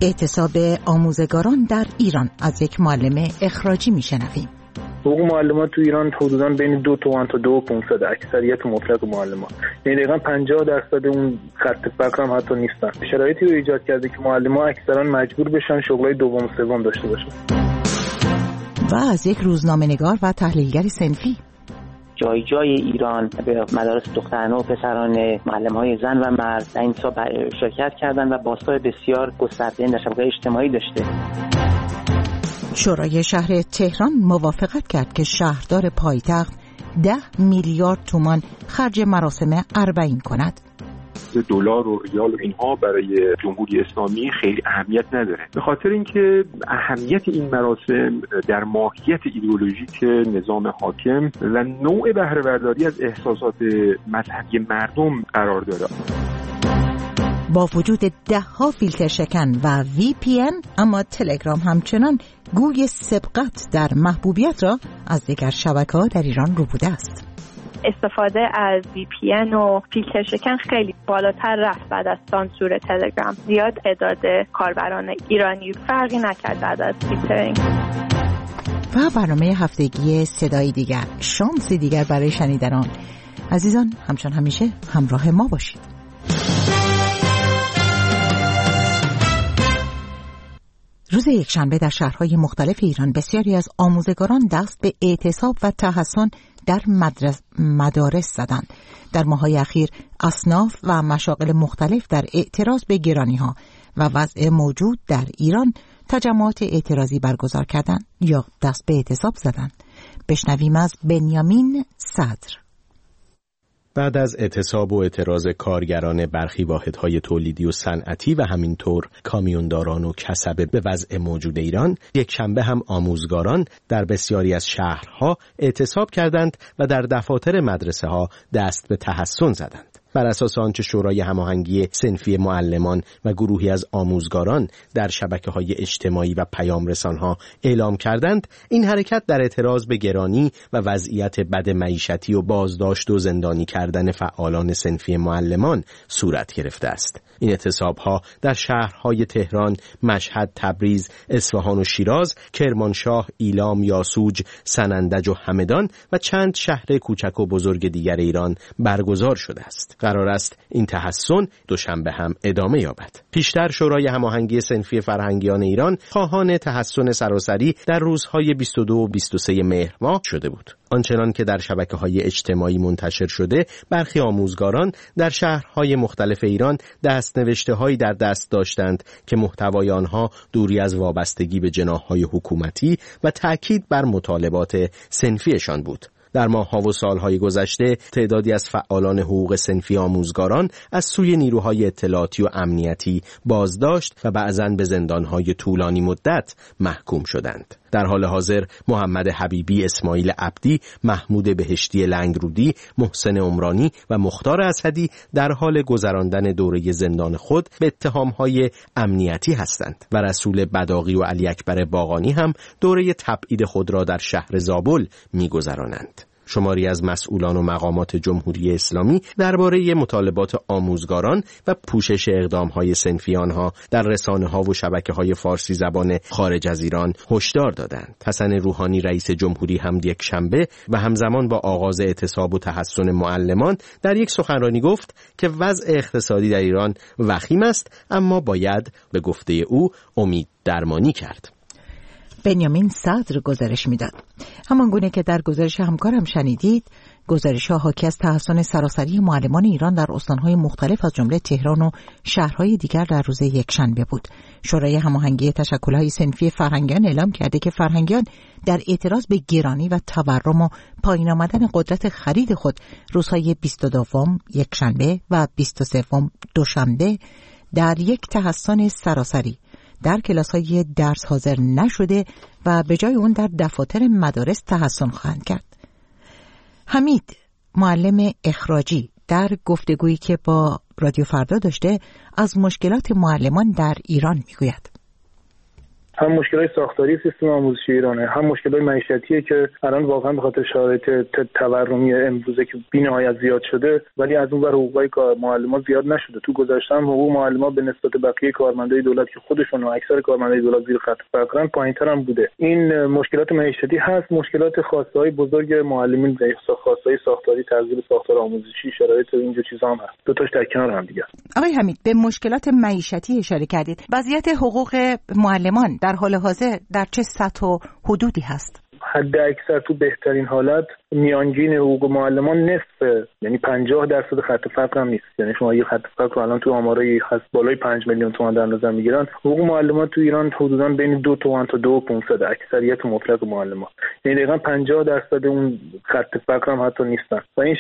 اعتصاب آموزگاران در ایران از یک معلم اخراجی میشنویم. حقوق معلمان تو ایران حدوداً بین 2 تومن تا 2,500 اکثریت مطلق معلمان، یعنی دقیقاً 50% اون خط فقر هم حتی نیستن. شرایطی رو ایجاد کرده که معلمان اکثرا مجبور بشن شغلای دوم و سوم داشته باشن. و از یک روزنامه‌نگار و تحلیلگر صنفی. جای جای ایران به مدارس دخترانه و پسرانه معلم‌های زن و مرد در این شرکت کردند و بازتاب بسیار گسترده در شبکه‌های اجتماعی داشته. شورای شهر تهران موافقت کرد که شهردار پایتخت 10 میلیارد تومان خرج مراسم اربعین کند. دلار و ریال و اینها برای جمهوری اسلامی خیلی اهمیت نداره، به خاطر اینکه اهمیت این مراسم در ماهیت ایدئولوژیک نظام حاکم و نوع بهره برداری از احساسات مذهبی مردم قرار داره. با وجود 10 فیلتر شکن و VPN، اما تلگرام همچنان گوی سبقت در محبوبیت را از دیگر شبکه‌ها در ایران ربوده است. استفاده از VPN و فیلتر شکن خیلی بالاتر رفت بعد از سانسور تلگرام. زیاد تعداد کاربران ایرانی فرقی نکرد بعد از فیلترینگ. و برنامه هفتگی صدای دیگر، شانسی دیگر برای شنیدنان. عزیزان همچون همیشه همراه ما باشید. روز یکشنبه در شهرهای مختلف ایران بسیاری از آموزگاران دست به اعتصاب و تحصن در مدارس زدند. در ماه‌های اخیر اصناف و مشاغل مختلف در اعتراض به گرانی‌ها و وضع موجود در ایران تجمعات اعتراضی برگزار کردند یا دست به اعتصاب زدند. بشنویم از بنیامین صدر. بعد از اعتصاب و اعتراض کارگران برخی واحدهای تولیدی و صنعتی و همینطور کامیونداران و کسبه به وضع موجود ایران، یک شنبه هم آموزگاران در بسیاری از شهرها اعتصاب کردند و در دفاتر مدرسه ها دست به تحصن زدند. بر اساس آنچه شورای هماهنگی صنفی معلمان و گروهی از آموزگاران در شبکه‌های اجتماعی و پیام‌رسان‌ها اعلام کردند، این حرکت در اعتراض به گرانی و وضعیت بد معیشتی و بازداشت و زندانی کردن فعالان صنفی معلمان صورت گرفته است. این اعتصاب‌ها در شهرهای تهران، مشهد، تبریز، اصفهان و شیراز، کرمانشاه، ایلام، یاسوج، سنندج و همدان و چند شهر کوچک و بزرگ دیگر ایران برگزار شده است. قرار است این تحصن دوشنبه هم ادامه یابد. پیشتر شورای هماهنگی صنفی فرهنگیان ایران خواهان تحصن سراسری در روزهای 22 و 23 مهر ماه شده بود. آنچنان که در شبکه‌های اجتماعی منتشر شده، برخی آموزگاران در شهرهای مختلف ایران دستنوشته‌هایی در دست داشتند که محتوای آنها دوری از وابستگی به جناح‌های حکومتی و تأکید بر مطالبات صنفیشان بود. در ماه‌ها و سال‌های گذشته تعدادی از فعالان حقوق صنفی آموزگاران از سوی نیروهای اطلاعاتی و امنیتی بازداشت و بعضاً به زندان‌های طولانی مدت محکوم شدند. در حال حاضر محمد حبیبی، اسماعیل عبدی، محمود بهشتی لنگرودی، محسن عمرانی و مختار اسدی در حال گذراندن دوره زندان خود به اتهام‌های امنیتی هستند و رسول بداغی و علی اکبر باقانی هم دوره تبعید خود را در شهر زابل می‌گذرانند. شماری از مسئولان و مقامات جمهوری اسلامی درباره مطالبات آموزگاران و پوشش اقدام‌های صنفی آنها در رسانه‌ها و شبکه‌های فارسی زبان خارج از ایران هشدار دادند. حسن روحانی رئیس جمهوری هم یک شنبه و همزمان با آغاز اعتصاب و تحصن معلمان در یک سخنرانی گفت که وضع اقتصادی در ایران وخیم است، اما باید به گفته او امید درمانی کرد. بنیامین صدر گزارش میداد. همان گونه که در گزارش همکارم شنیدید، گزارش‌ها حاکی از تحصن سراسری معلمان ایران در استان‌های مختلف از جمله تهران و شهرهای دیگر در روز یکشنبه بود. شورای هماهنگی تشکل‌های صنفی فرهنگیان اعلام کرده که فرهنگیان در اعتراض به گرانی و تورم و پایین آمدن قدرت خرید خود روزهای 22 یکشنبه و 23 دوشنبه در یک تحصن سراسری در کلاس‌های درس حاضر نشده و به جای اون در دفاتر مدارس تحصن خواهند کرد. حمید، معلم اخراجی، در گفتگویی که با رادیو فردا داشته از مشکلات معلمان در ایران میگوید. هم مشکلات ساختاری سیستم آموزشی ایرانه، هم مشکلات معیشتیه که الان واقعا به خاطر شرایط تورمی امروزه که بی‌نهایت زیاد شده، ولی از اون ور حقوقای معلمان زیاد نشده. تو گذشته هم حقوق معلمان به نسبت بقیه کارمندای دولت که خودشون و اکثر کارمندای دولت زیر خط فقرن پایین‌تر هم بوده. این مشکلات معیشتی هست، مشکلات خاصه‌های بزرگ معلمین، خاصه‌های ساختاری، تغییر ساختار آموزشی، شرایط اینجور چیزا هم هست. دو تاش در کنار هم دیگه. آقای حمید، به مشکلات معیشتی اشاره کردید. وضعیت حقوق معلمان در حال حاضر در چه سطح و حدودی هست؟ حد اکثر تو بهترین حالت میانگین حقوق معلمان نصفه، یعنی 50% خط فقر هم نیست. یعنی شما یه خط فقر الان تو آمارای هست بالای 5 میلیون تومان در نظر میگیرن. حقوق معلمان تو ایران حدوداً بین 2 تومان تا 2.5 اکثریت مطلق معلمان، یعنی دقیقاً 50% اون خط فقر هم حتی نیستن. و این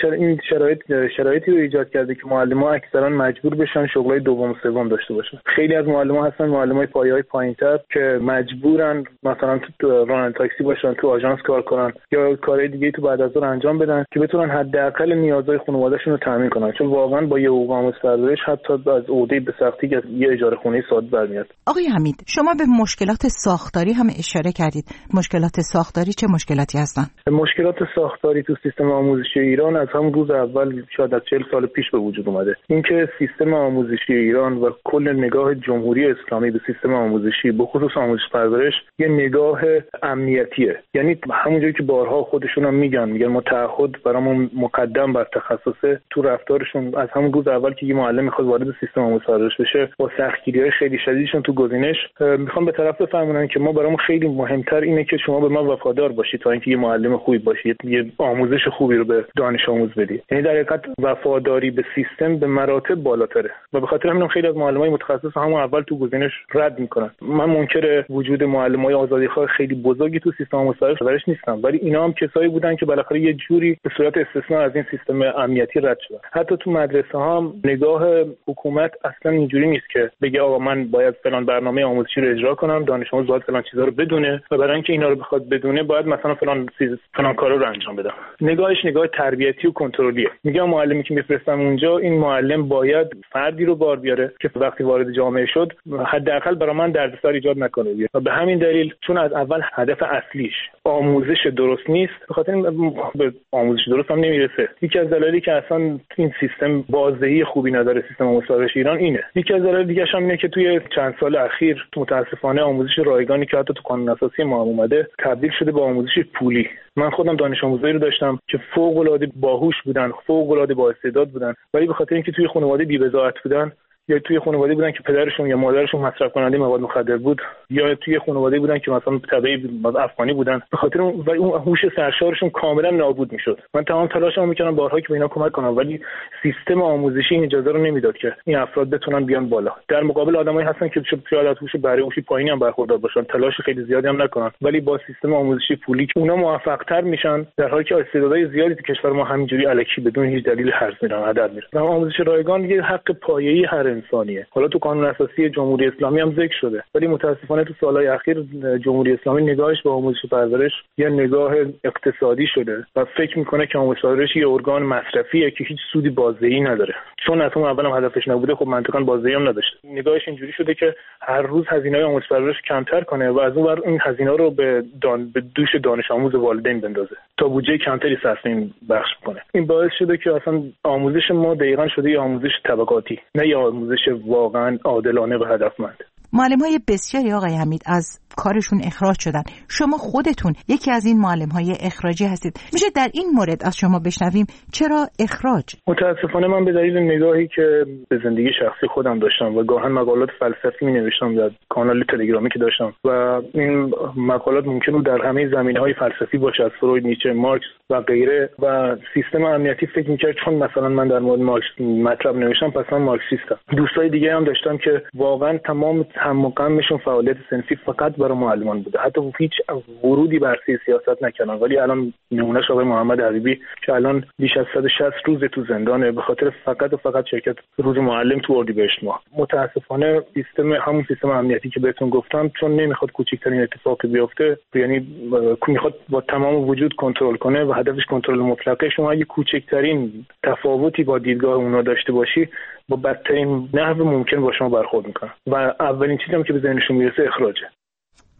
شرایطی رو ایجاد کرده که معلمان اکثرا مجبور بشن شغلای دوم و سوم داشته باشن. خیلی از معلمان هستن معلمای پایه‌های پایین‌تر که مجبورن مثلا تو راننده تاکسی باشن، تو آژانس کار کنن یا کارهای دیگه تو بعد از ظهر انجام بدن که بتونن حداقل نیازهای خانواده‌شون رو تامین کنن، چون واقعا با یه حقوق آموزش حتی از عهده به سختی که یه اجاره خونه ساده برمیاد. آقای حمید، شما به مشکلات ساختاری هم اشاره کردید. مشکلات ساختاری چه مشکلاتی هستن؟ مشکلات ساختاری تو سیستم آموزشی ایران از همون روز اول شاید از 40 سال پیش به وجود اومده. اینکه سیستم آموزشی ایران و کل نگاه جمهوری اسلامی به سیستم آموزشی به خصوص آموزش پرورش یه نگاه امنیتیه. یعنی همونجوری که بارها خودشون هم میگن ما تعهد برامون مقدم بر تخصصه، تو رفتارشون از همون روز اول که یه معلم میخواد وارد سیستم آموزش پرورش بشه با سختگیری‌های خیلی شدیدشون تو گزینش میخوان به طرف بفهمونن که ما برامون خیلی مهمتر اینه که شما به ما وفادار باشید تا اینکه یه معلم خوبی باشید، یه آموزش خوبی رو به دانش آموز بدید. یعنی در حقیقت وفاداری به سیستم به مراتب بالاتره و به خاطر همین خیلی از معلمای متخصص همون اول تو گزینش رد میکنن. من منکر وجود معلمای آزادیخواه خیلی بزرگی تو سیستم آموزش پرورش نیستم، ولی اینا هم کسایی بودن که بالاخره یه جوری به صورت استثنا از این سیستم امنیتی رد شدن. حتی تو مدرسه ها نگاه حکومت اصلا اینجوری نیست که بگه آقا من باید فلان برنامه آموزشی رو اجرا کنم، دانش آموز باید فلان چیزا رو بدونه و برای اینکه اینا رو بخواد بدونه باید مثلا فلان کارا رو انجام بده. نگاهش نگاه تربیتی و کنترلیه. میگم معلمی که میفرستم اونجا، این معلم باید فردی رو بار بیاره که وقتی وارد جامعه شد حداقل برای من دردسر ایجاد نکنه. و به همین دلیل چون از اول هدف اصلیش آموزش درست نیست، به خاطر به آموزش درست هم نمیرسه. یکی از دلایلی که اصلا این سیستم بازدهی خوبی نداره سیستم آموزش پرورش ایران اینه. یکی از دلایل دیگه هم اینه که توی چند سال اخیر متاسفانه آموزش رایگانی که حتی تو قانون اساسی ما اومده تبدیل شده به آموزش پولی. من خودم دانش آموزایی رو داشتم که فوق‌العاده باهوش بودن، فوق‌العاده با استعداد بودن، ولی به خاطر اینکه توی خانواده بی‌بضاعت بودن یا توی خانواده بودن که پدرشون یا مادرشون مصرف کننده مواد مخدر بود یا توی خانواده بودن که مثلا تبعی افغانی بودن، به خاطر اون هوش سرشارشون کاملا نابود میشد. من تمام تلاشمو میکردم بارها که به اینا کمک کنم، ولی سیستم آموزشی این اجازه رو نمیداد که این افراد بتونن بیان بالا. در مقابل آدمایی هستن که شاید از هوش بهره هوشی پایینی هم برخوردار باشن، تلاش خیلی زیادی هم نکنن، ولی با سیستم آموزشی پولی اونا موفق‌تر میشن، در حالی که استعدادهای زیادی تو کشور ما همینجوری الکی بدون هیچ دلیل هرز میرن هدر میرن. آموزش رایگان یه حق پایه‌ای هر انسانیه. حالا تو قانون اساسی جمهوری اسلامی هم ذکر شده، ولی متاسفانه تو سالهای اخیر جمهوری اسلامی نگاهش به آموزش پرورش یه نگاه اقتصادی شده و فکر میکنه که آموزش پرورش یه ارگان مصرفیه که هیچ سودی بازدهی نداره. چون اصلا اول هم هدفش نبوده، خب منطقاً بازدهی هم نداشته. نگاهش اینجوری شده که هر روز هزینه‌های آموزش پرورش کمتر کنه و از اون ور این هزینه‌ها رو به دوش دانش آموز والدین بندازه تا بودجه کمتری سرسیم بخش کنه. این باعث شده که اصلا آموزش ما دقیقاً شده یه آموزش طبقاتی، نه یه آموزش واقعاً عادلانه و هدفمند. معلم‌های بسیاری آقای حمید از کارشون اخراج شدن. شما خودتون یکی از این معلم‌های اخراجی هستید. میشه در این مورد از شما بشنویم چرا اخراج؟ متاسفانه من به دلیل نگاهی که به زندگی شخصی خودم داشتم و گاهن مقالات فلسفی می‌نوشتم در کانال تلگرامی که داشتم و این مقالات ممکن بود در همه زمینه‌های فلسفی باشه، از فروید، نیچه، مارکس و غیره، و سیستم امنیتی فکر می‌کرد چون مثلا من در مورد مارکس مطلب نوشتم پس من مارکسیستم. دوستای دیگه هم داشتم که واقعا تمام هم و غمشون فعالیت صنفی فقط برای معلمان بوده، حتی هیچ ورودی به عرصه سیاست نکردن. ولی الان نمونهش آقای محمد حبیبی که الان بیش از 160 روز تو زندانه به خاطر فقط و فقط شرکت روز معلم تو اردیبهشت ماه. متاسفانه همون سیستم امنیتی که بهتون گفتم چون نمیخواد کوچکترین اتفاقی بیفته، یعنی میخواد با تمام وجود کنترل کنه و هدفش کنترل مطلقه، شما اگه کوچکترین تفاوتی با دیدگاه اونا داشته باشی با بدترین نحو ممکن با شما برخورد میکنن و اولین چیزی هم که به ذهنشون میرسه اخراجه.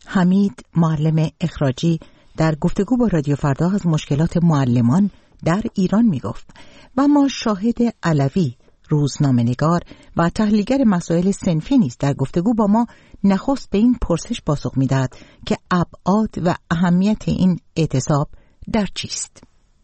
حمید معلم اخراجی در گفتگو با رادیو فردا از مشکلات معلمان در ایران میگفت و ما شاهد علوی روزنامه‌نگار و تحلیلگر مسائل صنفی نیز در گفتگو با ما نخست به این پرسش پاسخ می‌دهد که ابعاد و اهمیت این اعتصاب در چیست.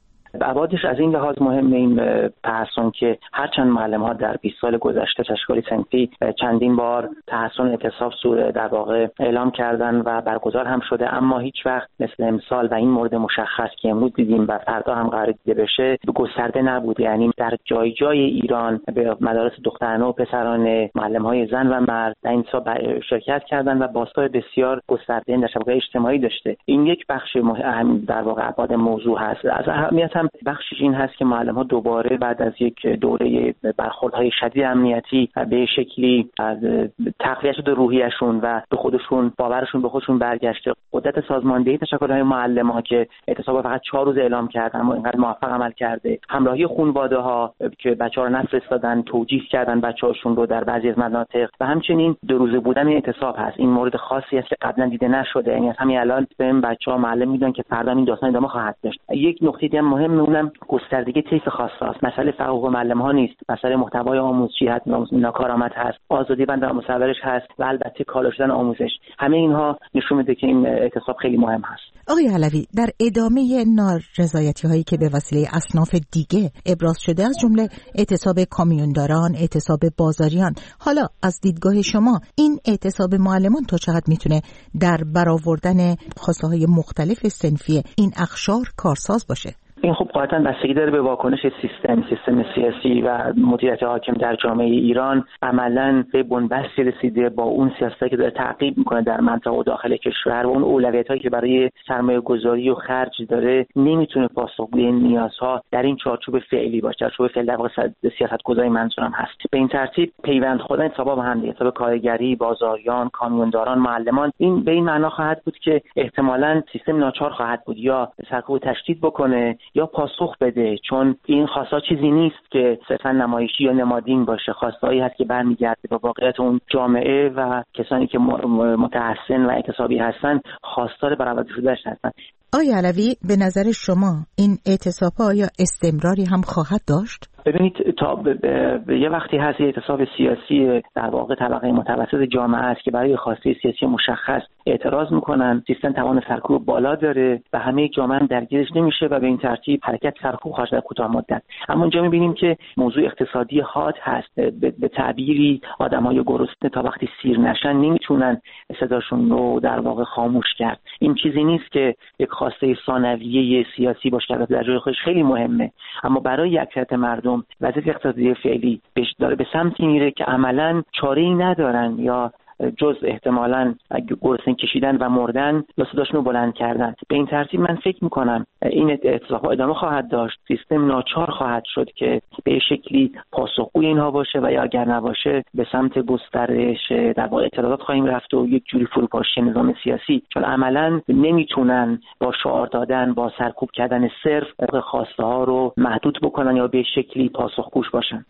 ابعادش از این لحاظ مهمه این تحسن که هرچند معلم‌ها در 20 سال گذشته تشکیل صنفی چندین بار تحسن اعتصاب در واقع اعلام کردن و برگزار هم شده، اما هیچ وقت مثل امسال و این مورد مشخص که امروز دیدیم و فردا هم قرار دیده بشه گسترده نبود. یعنی در جای جای ایران به مدارس دخترانه و پسرانه معلم‌های زن و مرد در این شرکت کردن و بازتاب بسیار گسترده در شبکه‌های اجتماعی داشته. این یک بخش مهم در واقع ابعاد موضوع هست. از اهمیت بخشش این هست که معلم‌ها دوباره بعد از یک دوره برخوردهای شدید امنیتی به شکلی از تقویت شده روحیه‌شون و به خودشون باورشون به خودشون برگشته. قدرت سازماندهی تشکل‌های معلم‌ها که اعتصاب فقط 4 روز اعلام کردن اما اینقدر موفق عمل کرده، همراهی خانواده‌ها که بچه‌ها رو نفرستادن، توجیه کردن بچه‌هاشون رو در بعضی از مناطق و همچنین 2 روزه بودن اعتصاب هست. این مورد خاصی است که قبلا دیده نشده. یعنی همین الان بهم بچه‌ها معلم میدونن که فردا این داستان ادامه خواهد داشت. یک نکته دیگه مهم اونم گستردگی طیف خاصه است. مسئله فقط حقوق معلم‌ها نیست، مسئله محتوای آموزشی هست، ناکارآمد هست، آزادی بند و مصورش هست و البته کالا شدن آموزش. همه اینها نشون میده که این اعتصاب خیلی مهم هست. آقای علوی، در ادامه نارضایتی‌هایی که به وسیله اصناف دیگه ابراز شده از جمله اعتصاب کامیونداران، اعتصاب بازاریان، حالا از دیدگاه شما این اعتصاب معلمان تا چقدر میتونه در برآوردن خواسته‌های مختلف صنفی این اقشار کارساز باشه؟ این خب قاطعاً بستگی داره به واکنش سیستم سیاسی و مدیریت حاکم در جامعه ایران. عملاً به بنبستی رسیده با اون سیاستی که داره تعقیب میکنه در منطقه و داخل کشور و اون اولویت‌هایی که برای سرمایه‌گذاری و خرج داره، نمیتونه پاسخگوی این نیازها در این چارچوب فعلی باشه. چارچوب فعلی در واقع سیاست‌گذاری منظورم هست. به این ترتیب پیوند خوردن اعتصاب با هم دیگه، اعتصاب کارگری، بازاریان، کامیونداران، معلمان، این به این معنا خواهد بود که احتمالاً سیستم ناچار خواهد بود یا سرکوب تشدید بکنه یا پاسخ بده، چون این خواسته چیزی نیست که صرفا نمایشی یا نمادین باشه. خواسته‌ای هست که برمیگرده به واقعیت اون جامعه و کسانی که متحسن و اعتصابی هستن خواستار برآورده شده‌اش هستن. آقای علوی، به نظر شما این اعتصاب‌ها یا استمراری هم خواهد داشت؟ ببینید تا به یه وقتی هست اعتصاب سیاسی در واقع طبقه متوسط جامعه است که برای خواسته سیاسی مشخص اعتراض میکنن، سیستم توان سرکوب بالا داره و همه جامعه درگیرش نمیشه و به این ترتیب حرکت سرکوب خواهد در کوتاه مدت. اما اینجا میبینیم که موضوع اقتصادی حاد هست. به تعبیری آدمای گرسنه تا وقتی سیر نشن نمیتونن صداشون رو در واقع خاموش کرد. این چیزی نیست که یک خواسته ثانویه سیاسی باشه که در جای خودش خیلی مهمه، اما برای اکثریت مردم وضعیت اقتصادی فعلی داره به سمتی میره که عملاً چاره‌ای ندارن یا جز احتمالاً گرسنگی کشیدن و مردن یا صداشون رو بلند کردن. به این ترتیب من فکر میکنم این اعتصاب‌ها ادامه خواهد داشت. سیستم ناچار خواهد شد که به شکلی پاسخگوی اینها باشه و یا اگر نباشه به سمت گسترش در واقع اعتراضات خواهیم رفت و یک جوری فروپاشی نظام سیاسی، چون عملاً نمیتونن با شعار دادن، با سرکوب کردن صرف خواسته ها رو محدود بکنن یا به شکلی پاسخگوش باشن.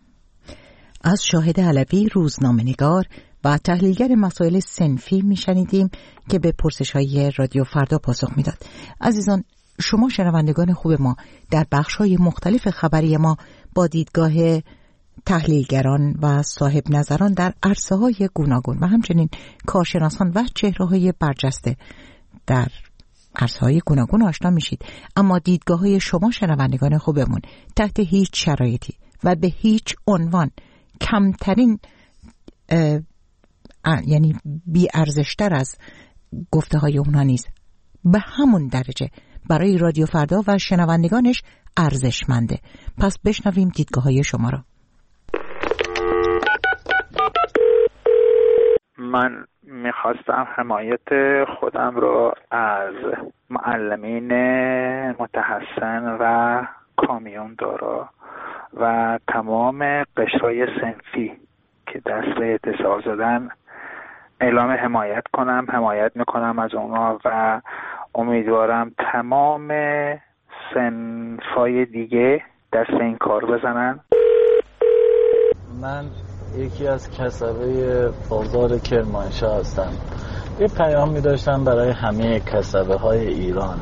از شاهد علوی روزنامه‌نگار و تحلیلگر مسائل صنفی میشنیدیم که به پرسش‌های رادیو فردا پاسخ میداد. عزیزان، شما شنوندگان خوب ما در بخش‌های مختلف خبری ما با دیدگاه تحلیلگران و صاحب نظران در عرصه‌های گوناگون و همچنین کارشناسان و چهره‌های برجسته در عرصه‌های گوناگون آشنا میشید، اما دیدگاه‌های شما شنوندگان خوبمون تحت هیچ شرایطی و به هیچ عنوان کمترین یعنی بی ارزشتر از گفته های اونا نیست، به همون درجه برای رادیو فردا و شنوندگانش ارزشمنده. پس بشنویم دیدگاه های شما را. من میخواستم حمایت خودم رو از معلمین متحسن و کامیوندارا و تمام قشرهای صنفی که دست به اعتصاب زدن اعلام حمایت میکنم از اونا و امیدوارم تمام صنفای دیگه دست به این کار بزنن. من یکی از کسبه بازار کرمانشاه هستم. یه پیامی داشتم برای همه کسبه های ایران.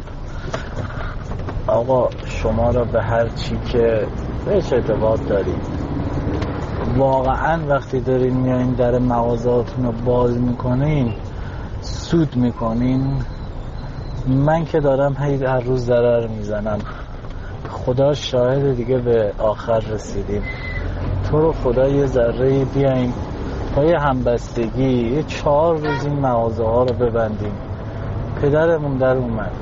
آقا شما را به هر چی که بهش اعتقاد دارید، واقعا وقتی دارین میایین در مغازاتون رو باز میکنین سود میکنین. من که دارم هر روز ضرر میزنم. خدا شاهد، دیگه به آخر رسیدیم. تو رو خدا یه ذره بیاین با یه همبستگی یه 4 روز این مغازه ها رو ببندیم. پدرمون در اومد.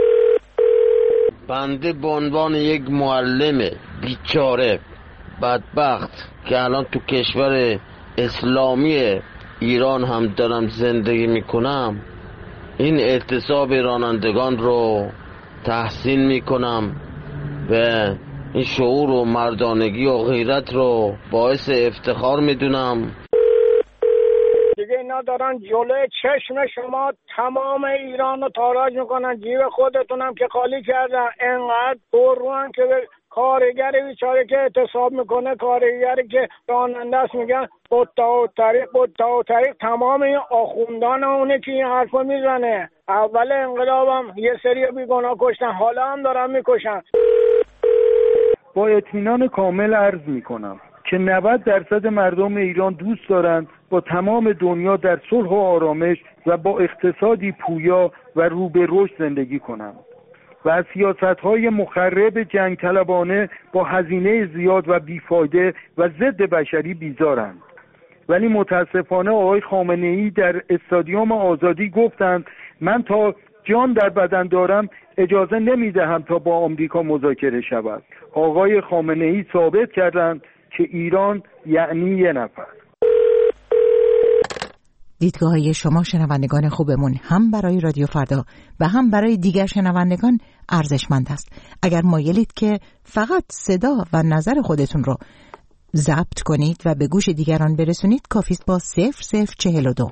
بنده به عنوان یک معلم بیچاره بدبخت که الان تو کشور اسلامی ایران هم دارم زندگی میکنم، این اعتصاب رانندگان رو تحسین میکنم و این شعور و مردانگی و غیرت رو باعث افتخار میدونم. دیگه اینا دارن جلوی چشم شما تمام ایران رو تاراج میکنن. جیب خودتونم که خالی کردن، انقدر پرروان که کارگر بیچاره که اعتصاب میکنه، کارگری که راننده است میگن بطا و طریق. تمام این آخوندان اونه که این حرفو میزنه. اول انقلابم یه سری بیگناه کشتن، حالا هم دارن میکشن. با اطمینان کامل عرض میکنم که 90% مردم ایران دوست دارند با تمام دنیا در صلح و آرامش و با اقتصادی پویا و رو به رشد زندگی کنند و از سیاست‌های مخرب جنگ طلبانه با هزینه زیاد و بیفایده و ضد بشری بیزارند. ولی متاسفانه آقای خامنه‌ای در استادیوم آزادی گفتند من تا جان در بدن دارم اجازه نمیدهم تا با آمریکا مذاکره شود. آقای خامنه‌ای ثابت کردند که ایران یعنی یه نفر. دیدگاه‌های شما شنوندگان خوبمون هم برای رادیو فردا و هم برای دیگر شنوندگان ارزشمند است. اگر مایلید که فقط صدا و نظر خودتون رو ضبط کنید و به گوش دیگران برسونید، کافی است با 0042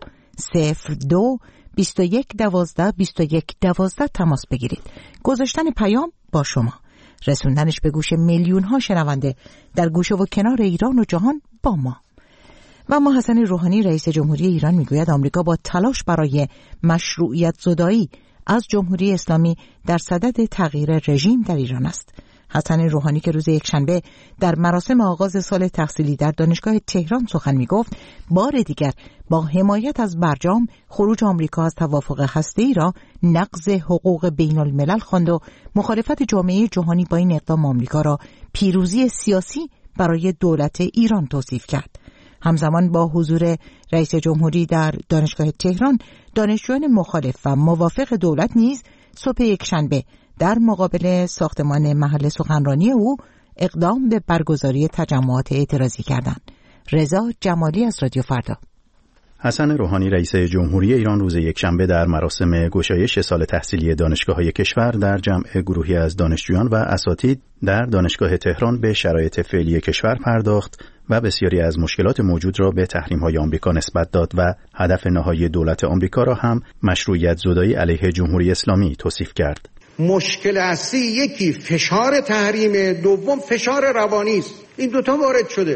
02 21 12 21 12 تماس بگیرید. گذاشتن پیام با شما، رسوندنش به گوش میلیون ها شنونده در گوشه و کنار ایران و جهان با ما. و اما حسن روحانی رئیس جمهوری ایران میگوید آمریکا با تلاش برای مشروعیت زدایی از جمهوری اسلامی در صدد تغییر رژیم در ایران است. حسن روحانی که روز یکشنبه در مراسم آغاز سال تحصیلی در دانشگاه تهران سخن میگفت، بار دیگر با حمایت از برجام خروج آمریکا از توافق هسته‌ای را نقض حقوق بین الملل خواند و مخالفت جامعه جهانی با این اقدام آمریکا را پیروزی سیاسی برای دولت ایران توصیف کرد. همزمان با حضور رئیس جمهوری در دانشگاه تهران، دانشجویان مخالف و موافق دولت نیز صبح یکشنبه در مقابل ساختمان محل سخنرانی او اقدام به برگزاری تجمعات اعتراضی کردند. رضا جمالی از رادیو فردا. حسن روحانی رئیس جمهوری ایران روز یکشنبه در مراسم گشایش سال تحصیلی دانشگاه‌های کشور در جمع گروهی از دانشجویان و اساتید در دانشگاه تهران به شرایط فعلی کشور پرداخت و بسیاری از مشکلات موجود را به تحریم‌های آمریکا نسبت داد و هدف نهایی دولت آمریکا را هم مشروعیت زدایی علیه جمهوری اسلامی توصیف کرد. مشکل اصلی یکی فشار تحریم، دوم فشار روانی است. این دوتا وارد شده.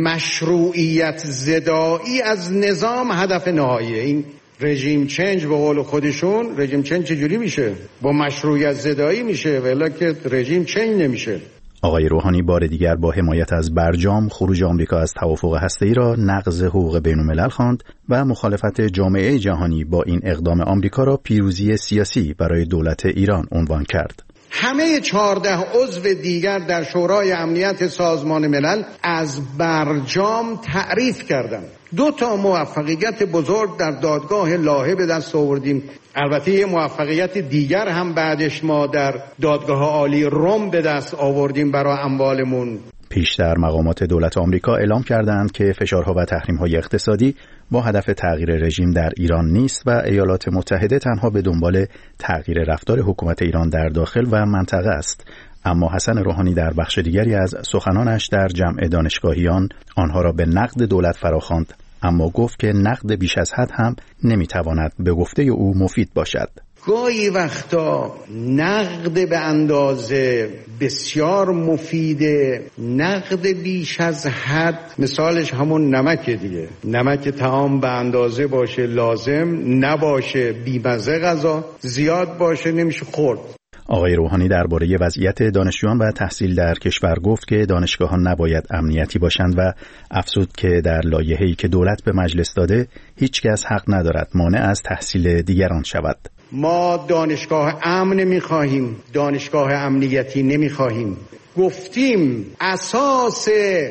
مشروعیت زدایی از نظام هدف نهایی. این رژیم چنج به قول خودشون، رژیم چنج چجوری میشه؟ با مشروعیت زدایی میشه، ولی که رژیم چنج نمیشه. آقای روحانی بار دیگر با حمایت از برجام خروج آمریکا از توافق هسته‌ای را نقض حقوق بین‌الملل خواند و مخالفت جامعه جهانی با این اقدام آمریکا را پیروزی سیاسی برای دولت ایران عنوان کرد. همه 14 عضو دیگر در شورای امنیت سازمان ملل از برجام تعریف کردند. 2 موفقیت بزرگ در دادگاه لاهه به دست آوردیم. البته یه موفقیت دیگر هم بعدش ما در دادگاه عالی روم به دست آوردیم برای اموالمون. پیشتر مقامات دولت آمریکا اعلام کردند که فشارها و تحریم‌های اقتصادی با هدف تغییر رژیم در ایران نیست و ایالات متحده تنها به دنبال تغییر رفتار حکومت ایران در داخل و منطقه است. اما حسن روحانی در بخش دیگری از سخنانش در جمع دانشگاهیان آنها را به نقد دولت فراخواند، اما گفت که نقد بیش از حد هم نمیتواند به گفته او مفید باشد. گاهی وقتا نقد به اندازه بسیار مفیده، نقد بیش از حد مثالش همون نمکه دیگه. نمک طعام به اندازه باشه لازم، نباشه بی‌مزه غذا، زیاد باشه نمیشه خورد. آقای روحانی درباره وضعیت دانشجویان و تحصیل در کشور گفت که دانشگاه‌ها نباید امنیتی باشند و افزود که در لایحه‌ای که دولت به مجلس داده هیچ کس حق ندارد مانع از تحصیل دیگران شود. ما دانشگاه امن می‌خواهیم، دانشگاه امنیتی نمی‌خواهیم. گفتیم اساس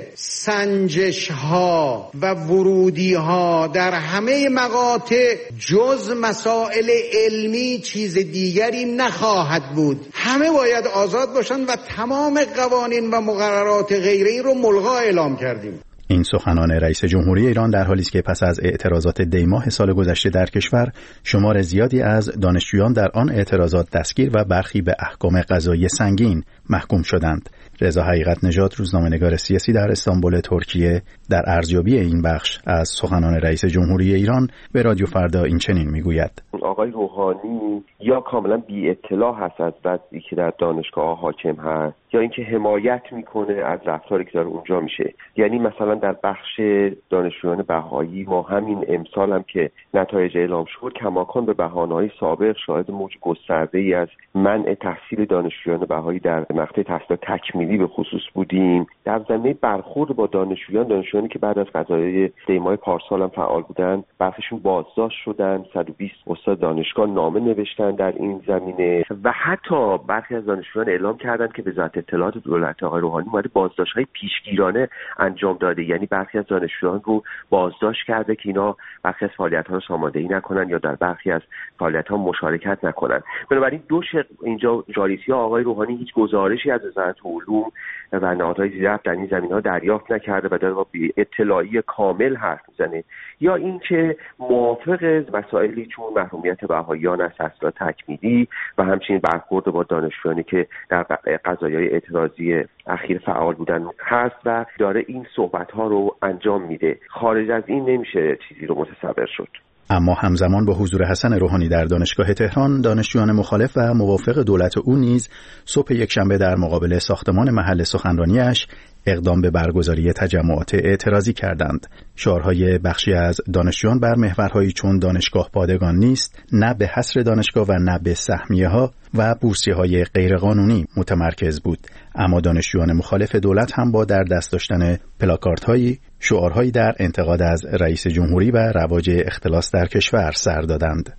سنجش ها و ورودی ها در همه مقاطع جز مسائل علمی چیز دیگری نخواهد بود. همه باید آزاد باشند و تمام قوانین و مقررات غیره رو ملغا اعلام کردیم. این سخنان رئیس جمهوری ایران در حالی است که پس از اعتراضات دی‌ماه سال گذشته در کشور شمار زیادی از دانشجویان در آن اعتراضات دستگیر و برخی به احکام قضایی سنگین محکوم شدند. رضا حقیقت نژاد، روزنامه‌نگار سیاسی در استانبول ترکیه، در ارزیابی این بخش از سخنان رئیس جمهوری ایران به رادیو فردا این چنین میگوید: آقای روحانی یا کاملا بی اطلاع هست از وضعی که در دانشگاه حاکم هست، یا اینکه حمایت میکنه از رفتاری که داره اونجا میشه. یعنی مثلا در بخش دانشجویان بهایی ما همین امسال هم که نتایج اعلام شد کماکان به بهانه‌های سابق شاهد موج گسترده‌ای از منع تحصیل دانشجویان بهایی در مقطع تحصیل تکمیلی به خصوص بودیم. در زمینه برخورد با دانشجویانی که بعد از قضایای دی‌ماه پارسال هم فعال بودن، برخیشون بازداشت شدن، 120 استاد دانشگاه نامه نوشتن در این زمینه و حتی برخی از دانشجویان اعلام کردند که وزارت اطلاعات دولت آقای روحانی اومده بازداشت‌های پیشگیرانه انجام داده. یعنی برخی از دانشجویان رو بازداشت کرده که اینا برخی از فعالیت‌ها رو ساماندهی نکنن یا در برخی از فعالیت‌ها مشارکت نکنن. بنابراین دو شق اینجا جاریسی آقای روحانی هیچ گزارشی از وزارت علوم و نهادهای زیررفت در این زمینه‌ها دریافت نکرده و در بی اطلاعی کامل حرف میزنه، یا اینکه موافق مسائلی چون محرومیت بهاییان از تحصیلات تکمیلی و همچنین برخورد با دانشجویانی که در قضایای اعتراضی اخیر فعال بودن هست و داره این صحبت‌ها رو انجام میده. خارج از این نمیشه چیزی رو متصور شد. اما همزمان با حضور حسن روحانی در دانشگاه تهران، دانشجویان مخالف و موافق دولت او نیز صبح یکشنبه در مقابل ساختمان محل سخنرانیش اقدام به برگزاری تجمعات اعتراضی کردند. شعارهای بخشی از دانشجویان بر محورهایی چون دانشگاه پادگان نیست، نه به حصر دانشگاه و نه به سهمیه‌ها و بورسیه‌های غیرقانونی متمرکز بود. اما دانشجویان مخالف دولت هم با در دست داشتن پلاکاردهایی، شعارهایی در انتقاد از رئیس جمهوری و رواج اختلاس در کشور سر دادند.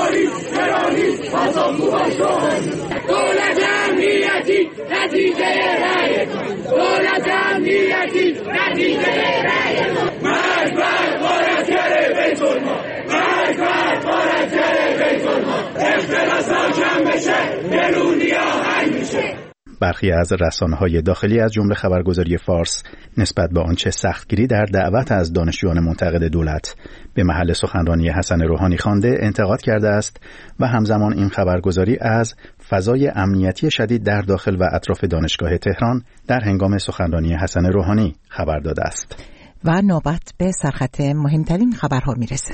دولت امنیتی نتیجه رأی دولت امنیتی نتیجه رأی مرگ بر غارتگر بیت المال، مرگ بر غارتگر بیت المال، اختلاسا کم بشه گلونیا حل میشه. برخی از رسانه‌های داخلی از جمله خبرگزاری فارس نسبت به آنچه سختگیری در دعوت از دانشجویان منتقد دولت به محل سخنرانی حسن روحانی خوانده انتقاد کرده است و همزمان این خبرگزاری از فضای امنیتی شدید در داخل و اطراف دانشگاه تهران در هنگام سخنرانی حسن روحانی خبر داده است. و نوبت به سرخط مهمترین خبرها میرسه.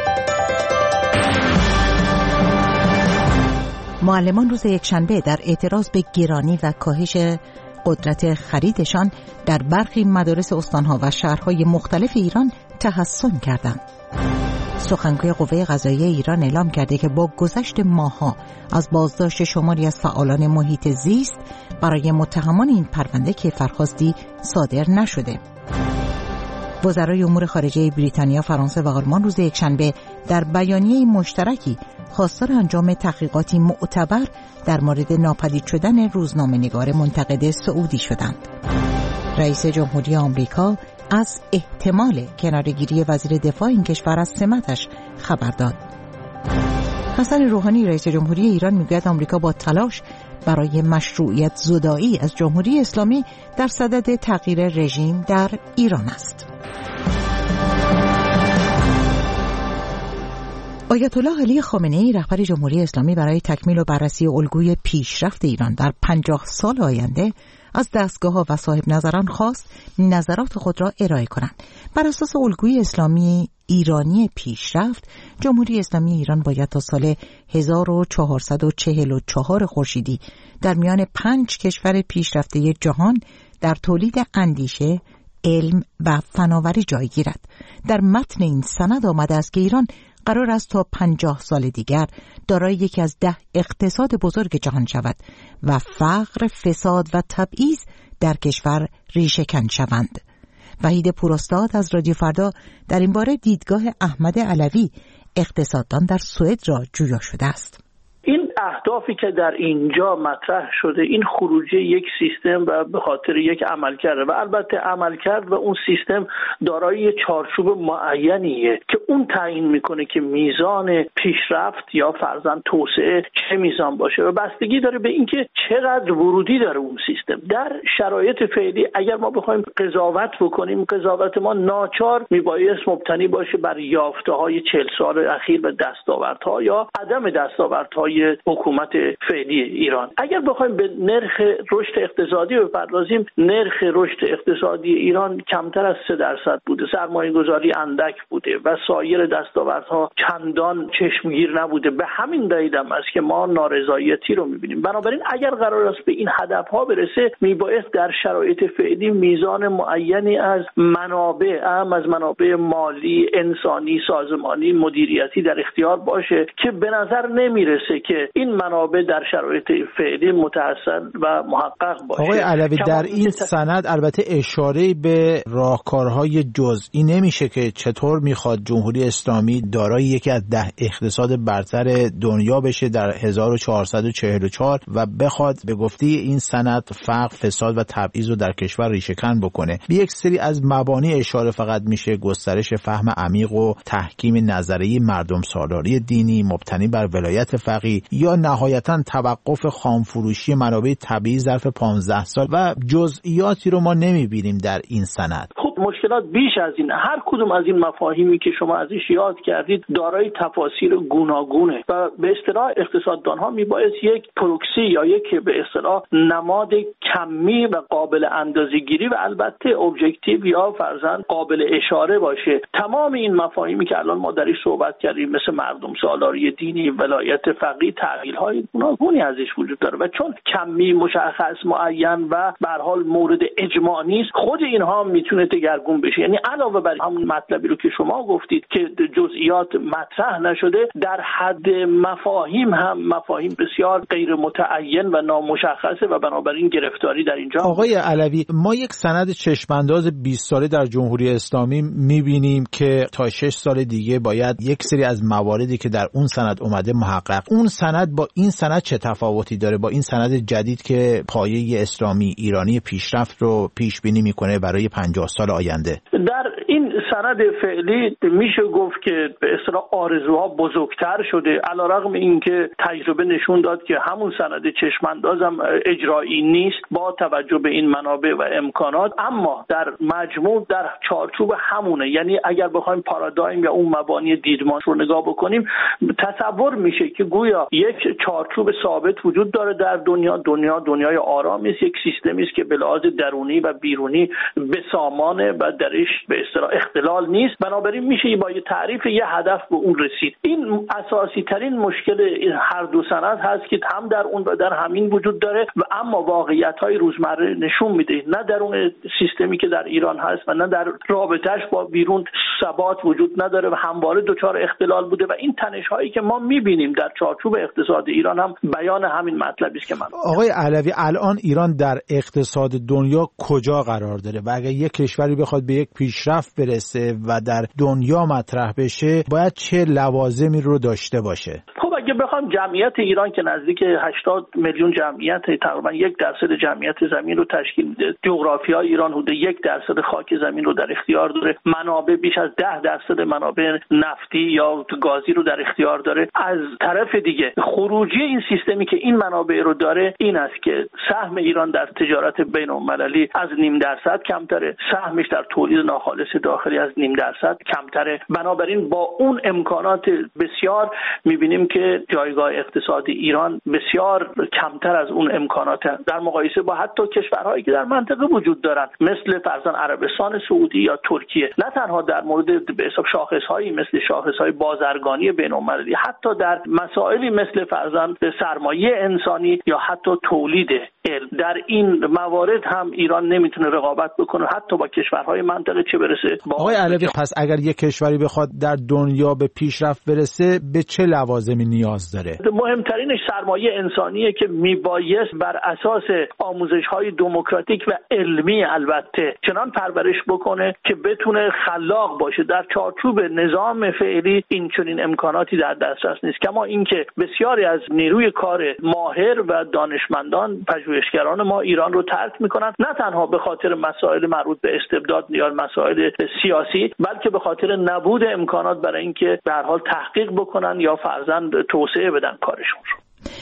معلمان روز یکشنبه در اعتراض به گرانی و کاهش قدرت خریدشان در برخی مدارس استانها و شهرهای مختلف ایران تحصن کردند. سخنگوی قوه قضاییه ایران اعلام کرده که با گذشت ماه‌ها از بازداشت شماری از فعالان محیط زیست برای متهمان این پرونده کیفرخواستی صادر نشده. وزرای امور خارجه بریتانیا، فرانسه و آلمان روز یکشنبه در بیانیه مشترکی خواستار انجام تحقیقاتی معتبر در مورد ناپدید شدن روزنامه‌نگار منتقد سعودی شدند. رئیس جمهوری آمریکا از احتمال کناره‌گیری وزیر دفاع این کشور از سمتش خبر داد. حسن روحانی رئیس جمهوری ایران میگوید آمریکا با تلاش برای مشروعیت زدایی از جمهوری اسلامی در صدد تغییر رژیم در ایران است. آیت الله علی خامنه‌ای رهبر جمهوری اسلامی برای تکمیل و بررسی الگوی پیشرفت ایران در 50 سال آینده از دستگاه‌ها و صاحب نظران خواست نظرات خود را ارائه کنند. بر اساس الگوی اسلامی ایرانی پیشرفت، جمهوری اسلامی ایران باید تا سال 1444 خورشیدی در میان 5 کشور پیشرفته جهان در تولید اندیشه، علم و فناوری جای گیرد. در متن این سند آمده است که ایران قرار است تا 50 سال دیگر دارای یکی از 10 اقتصاد بزرگ جهان شود و فقر، فساد و تبعیض در کشور ریشه‌کن شوند. وحید پوراستاد از رادیو فردا در این باره دیدگاه احمد علوی، اقتصاددان در سوئد را جویا شده است. این اهدافی که در اینجا مطرح شده، این خروجی یک سیستم و به خاطر یک عملکرد و البته عملکرد و اون سیستم دارای چارچوب معینیه که اون تعیین میکنه که میزان پیشرفت یا فرضاً توسعه چه میزان باشه و بستگی داره به اینکه چقدر ورودی داره اون سیستم. در شرایط فعلی اگر ما بخوایم قضاوت بکنیم، قضاوت ما ناچار میبایست مبتنی باشه بر یافته‌های 40 سال اخیر و دستاوردها یا عدم دستاوردهای حکومت فعلی ایران. اگر بخوایم به نرخ رشد اقتصادی بپردازیم، نرخ رشد اقتصادی ایران کمتر از 3% بوده، سرمایه‌گذاری اندک بوده و سایر دستاوردها چندان چشمگیر نبوده. به همین دلیل هم است که ما نارضایتی رو می‌بینیم. بنابراین اگر قرار است به این هدف‌ها برسه، میبایست در شرایط فعلی میزان معینی از منابع، از منابع مالی، انسانی، سازمانی، مدیریتی در اختیار باشه که به نظر نمیرسه که این منابع در شرایط فعلی متحسن و محقق باشه. آقای علوی، در این سند البته اشاره به راهکارهای جزئی نمیشه که چطور میخواد جمهوری اسلامی دارای یکی از 10 اقتصاد برتر دنیا بشه در 1444 و بخواد به گفته این سند فقر، فساد و تبعیض رو در کشور ریشه‌کن بکنه. به یک سری از مبانی اشاره فقط میشه: گسترش فهم عمیق و تحکیم نظریه مردم سالاری دینی مبتنی بر ولایت فقیه یا نهایتاً توقف خامفروشی منابع طبیعی ظرف 15 سال و جزئیاتی رو ما نمیبینیم در این سند. مشکلات بیش از این. هر کدوم از این مفاهیمی که شما ازش یاد کردید دارای تفاسیر گوناگونه و به اصطلاح اقتصاددان‌ها میبایست یک پروکسی یا یک به اصطلاح نماد کمی و قابل اندازه‌گیری و البته ابجکتیو یا فرضاً قابل اشاره باشه. تمام این مفاهیمی که الان ما درش صحبت کردیم مثل مردم سالاری دینی، ولایت فقیه، تعبیرهای گوناگونی ازش وجود داره و چون کمی مشخص معین و به هر حال مورد اجماع نیست، خود اینها میتونه دگرگون بشه. یعنی علاوه بر همون مطلبی رو که شما گفتید که جزئیات مطرح نشده، در حد مفاهیم هم مفاهیم بسیار غیر متعین و نامشخصه و بنابراین گرفتاری در اینجا. آقای علوی، ما یک سند چشمانداز 20 ساله در جمهوری اسلامی میبینیم که تا 6 سال دیگه باید یک سری از مواردی که در اون سند اومده محقق. اون سند با این سند چه تفاوتی داره با این سند جدید که پایه اسلامی ایرانی پیشرفت رو پیش بینی میکنه برای 50 سال آینده؟ در این سند فعلی میشه گفت که به اصطلاح آرزوها بزرگتر شده، علیرغم اینکه تجربه نشون داد که همون سند چشماندازم اجرایی نیست با توجه به این منابع و امکانات، اما در مجموع در چارچوب همونه. یعنی اگر بخوایم پارادایم یا اون مبانی دیدمان رو نگاه بکنیم، تصور میشه که گویا یک چارچوب ثابت وجود داره در دنیای آرامی است، یک سیستمی است که به لحاظ درونی و بیرونی به سامانه و درش به اصطلاح اختلال نیست. بنابراین میشه با یه تعریف یه هدف به اون رسید. این اساسی ترین مشکل هر دو سند هست که هم در اون و در همین وجود داره و اما واقعیت‌های روزمره نشون میده نه در اون سیستمی که در ایران هست و نه در رابطه‌اش با بیرون ثبات وجود نداره و همواره دچار اختلال بوده و این تنش‌هایی که ما می‌بینیم در چارچوب اقتصاد ایران هم بیان همین مطلبی است که من. آقای علوی، الان ایران در اقتصاد دنیا کجا قرار داره و اگر یک کشوری بخواد به یک پیشرفت برسه و در دنیا مطرح بشه باید چه لوازمی رو داشته باشه؟ خب اگه بخوام جمعیت ایران که نزدیک 80 میلیون جمعیت، تقریبا 1% جمعیت زمین رو تشکیل میده، جغرافیای ایران حدود 1% خاک زمین رو در اختیار داره، منابع بیش از 10% منابع نفتی یا گازی رو در اختیار داره. از طرف دیگه خروجی این سیستمی که این منابع رو داره این است که سهم ایران در تجارت بین‌المللی از 0.5% کمتره، سهمش در تولید ناخالص داخلی از 0.5% کمتره. بنابراین با اون امکانات بسیار می‌بینیم که جایگاه اقتصادی ایران بسیار کمتر از اون امکانات در مقایسه با حتی کشورهایی که در منطقه وجود دارن مثل فرضاً عربستان سعودی یا ترکیه، نه تنها در مورد به حساب شاخص‌هایی مثل شاخص‌های بازرگانی بین‌المللی، حتی در مسائلی مثل فرضاً سرمایه انسانی یا حتی تولید علم، در این موارد هم ایران نمیتونه رقابت بکنه حتی با کشورهای منطقه، چه برسه با آقای علوی. پس اگر یک کشوری بخواد در دنیا به پیشرفت برسه به چه لوازمی نیاز داره؟ مهمترینش سرمایه انسانیه که میبایست بر اساس آموزش‌های دموکراتیک و علمی البته چنان پرورش بکنه که بتونه خلاق باشه. در چارچوب نظام فعلی این چنین امکاناتی در دسترس نیست، کما اینکه بسیاری از نیروی کار ماهر و دانشمندان پژوهشگران ما ایران رو ترک میکنن، نه تنها به خاطر مسائل مربوط به استبداد یا مسائل سیاسی، بلکه به خاطر نبود امکانات برای اینکه به هر حال تحقیق بکنن یا فرزند توسعه بدن کارشون رو.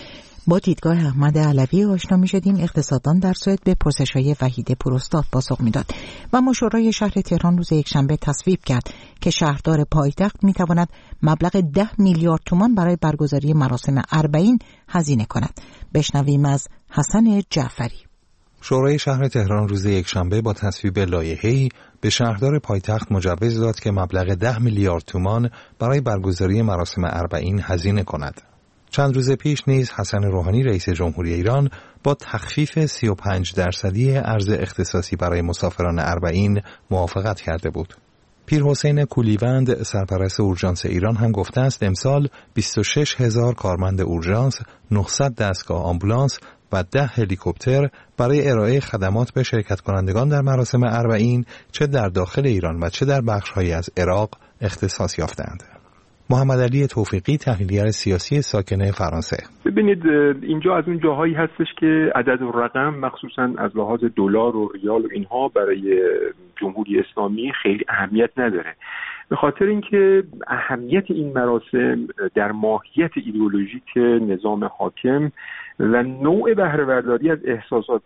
با دیدگاه احمد علوی آشنا می‌شدیم. اقتصاددان در سوئد به پرسش‌های وحید پوراستاد پاسخ میداد و اما شورای شهر تهران روز یکشنبه تصویب کرد که شهردار پایتخت میتواند مبلغ 10 میلیارد تومان برای برگزاری مراسم اربعین هزینه کند. بشنویم از حسن جعفری. شورای شهر تهران روز یکشنبه با تصویب لایحه‌ای به شهردار پایتخت مجوز داد که مبلغ 10 میلیارد تومان برای برگزاری مراسم اربعین هزینه کند. چند روز پیش نیز حسن روحانی رئیس جمهوری ایران با تخفیف 35% ارز اختصاصی برای مسافران اربعین موافقت کرده بود. پیر حسین کولیوند سرپرست اورژانس ایران هم گفته است امسال 26,000 کارمند اورژانس، 900 دستگاه آمبولانس و 10 هلیکوپتر برای ارائه خدمات به شرکت کنندگان در مراسم اربعین چه در داخل ایران و چه در بخش‌هایی از عراق اختصاص یافتند. محمد علی توفیقی تحلیلگر سیاسی ساکن فرانسه: ببینید اینجا از اون جاهایی هستش که عدد و رقم مخصوصا از لحاظ دلار و ریال و اینها برای جمهوری اسلامی خیلی اهمیت نداره، به خاطر اینکه اهمیت این مراسم در ماهیت ایدئولوژیک نظام حاکم و نوع بهره برداری از احساسات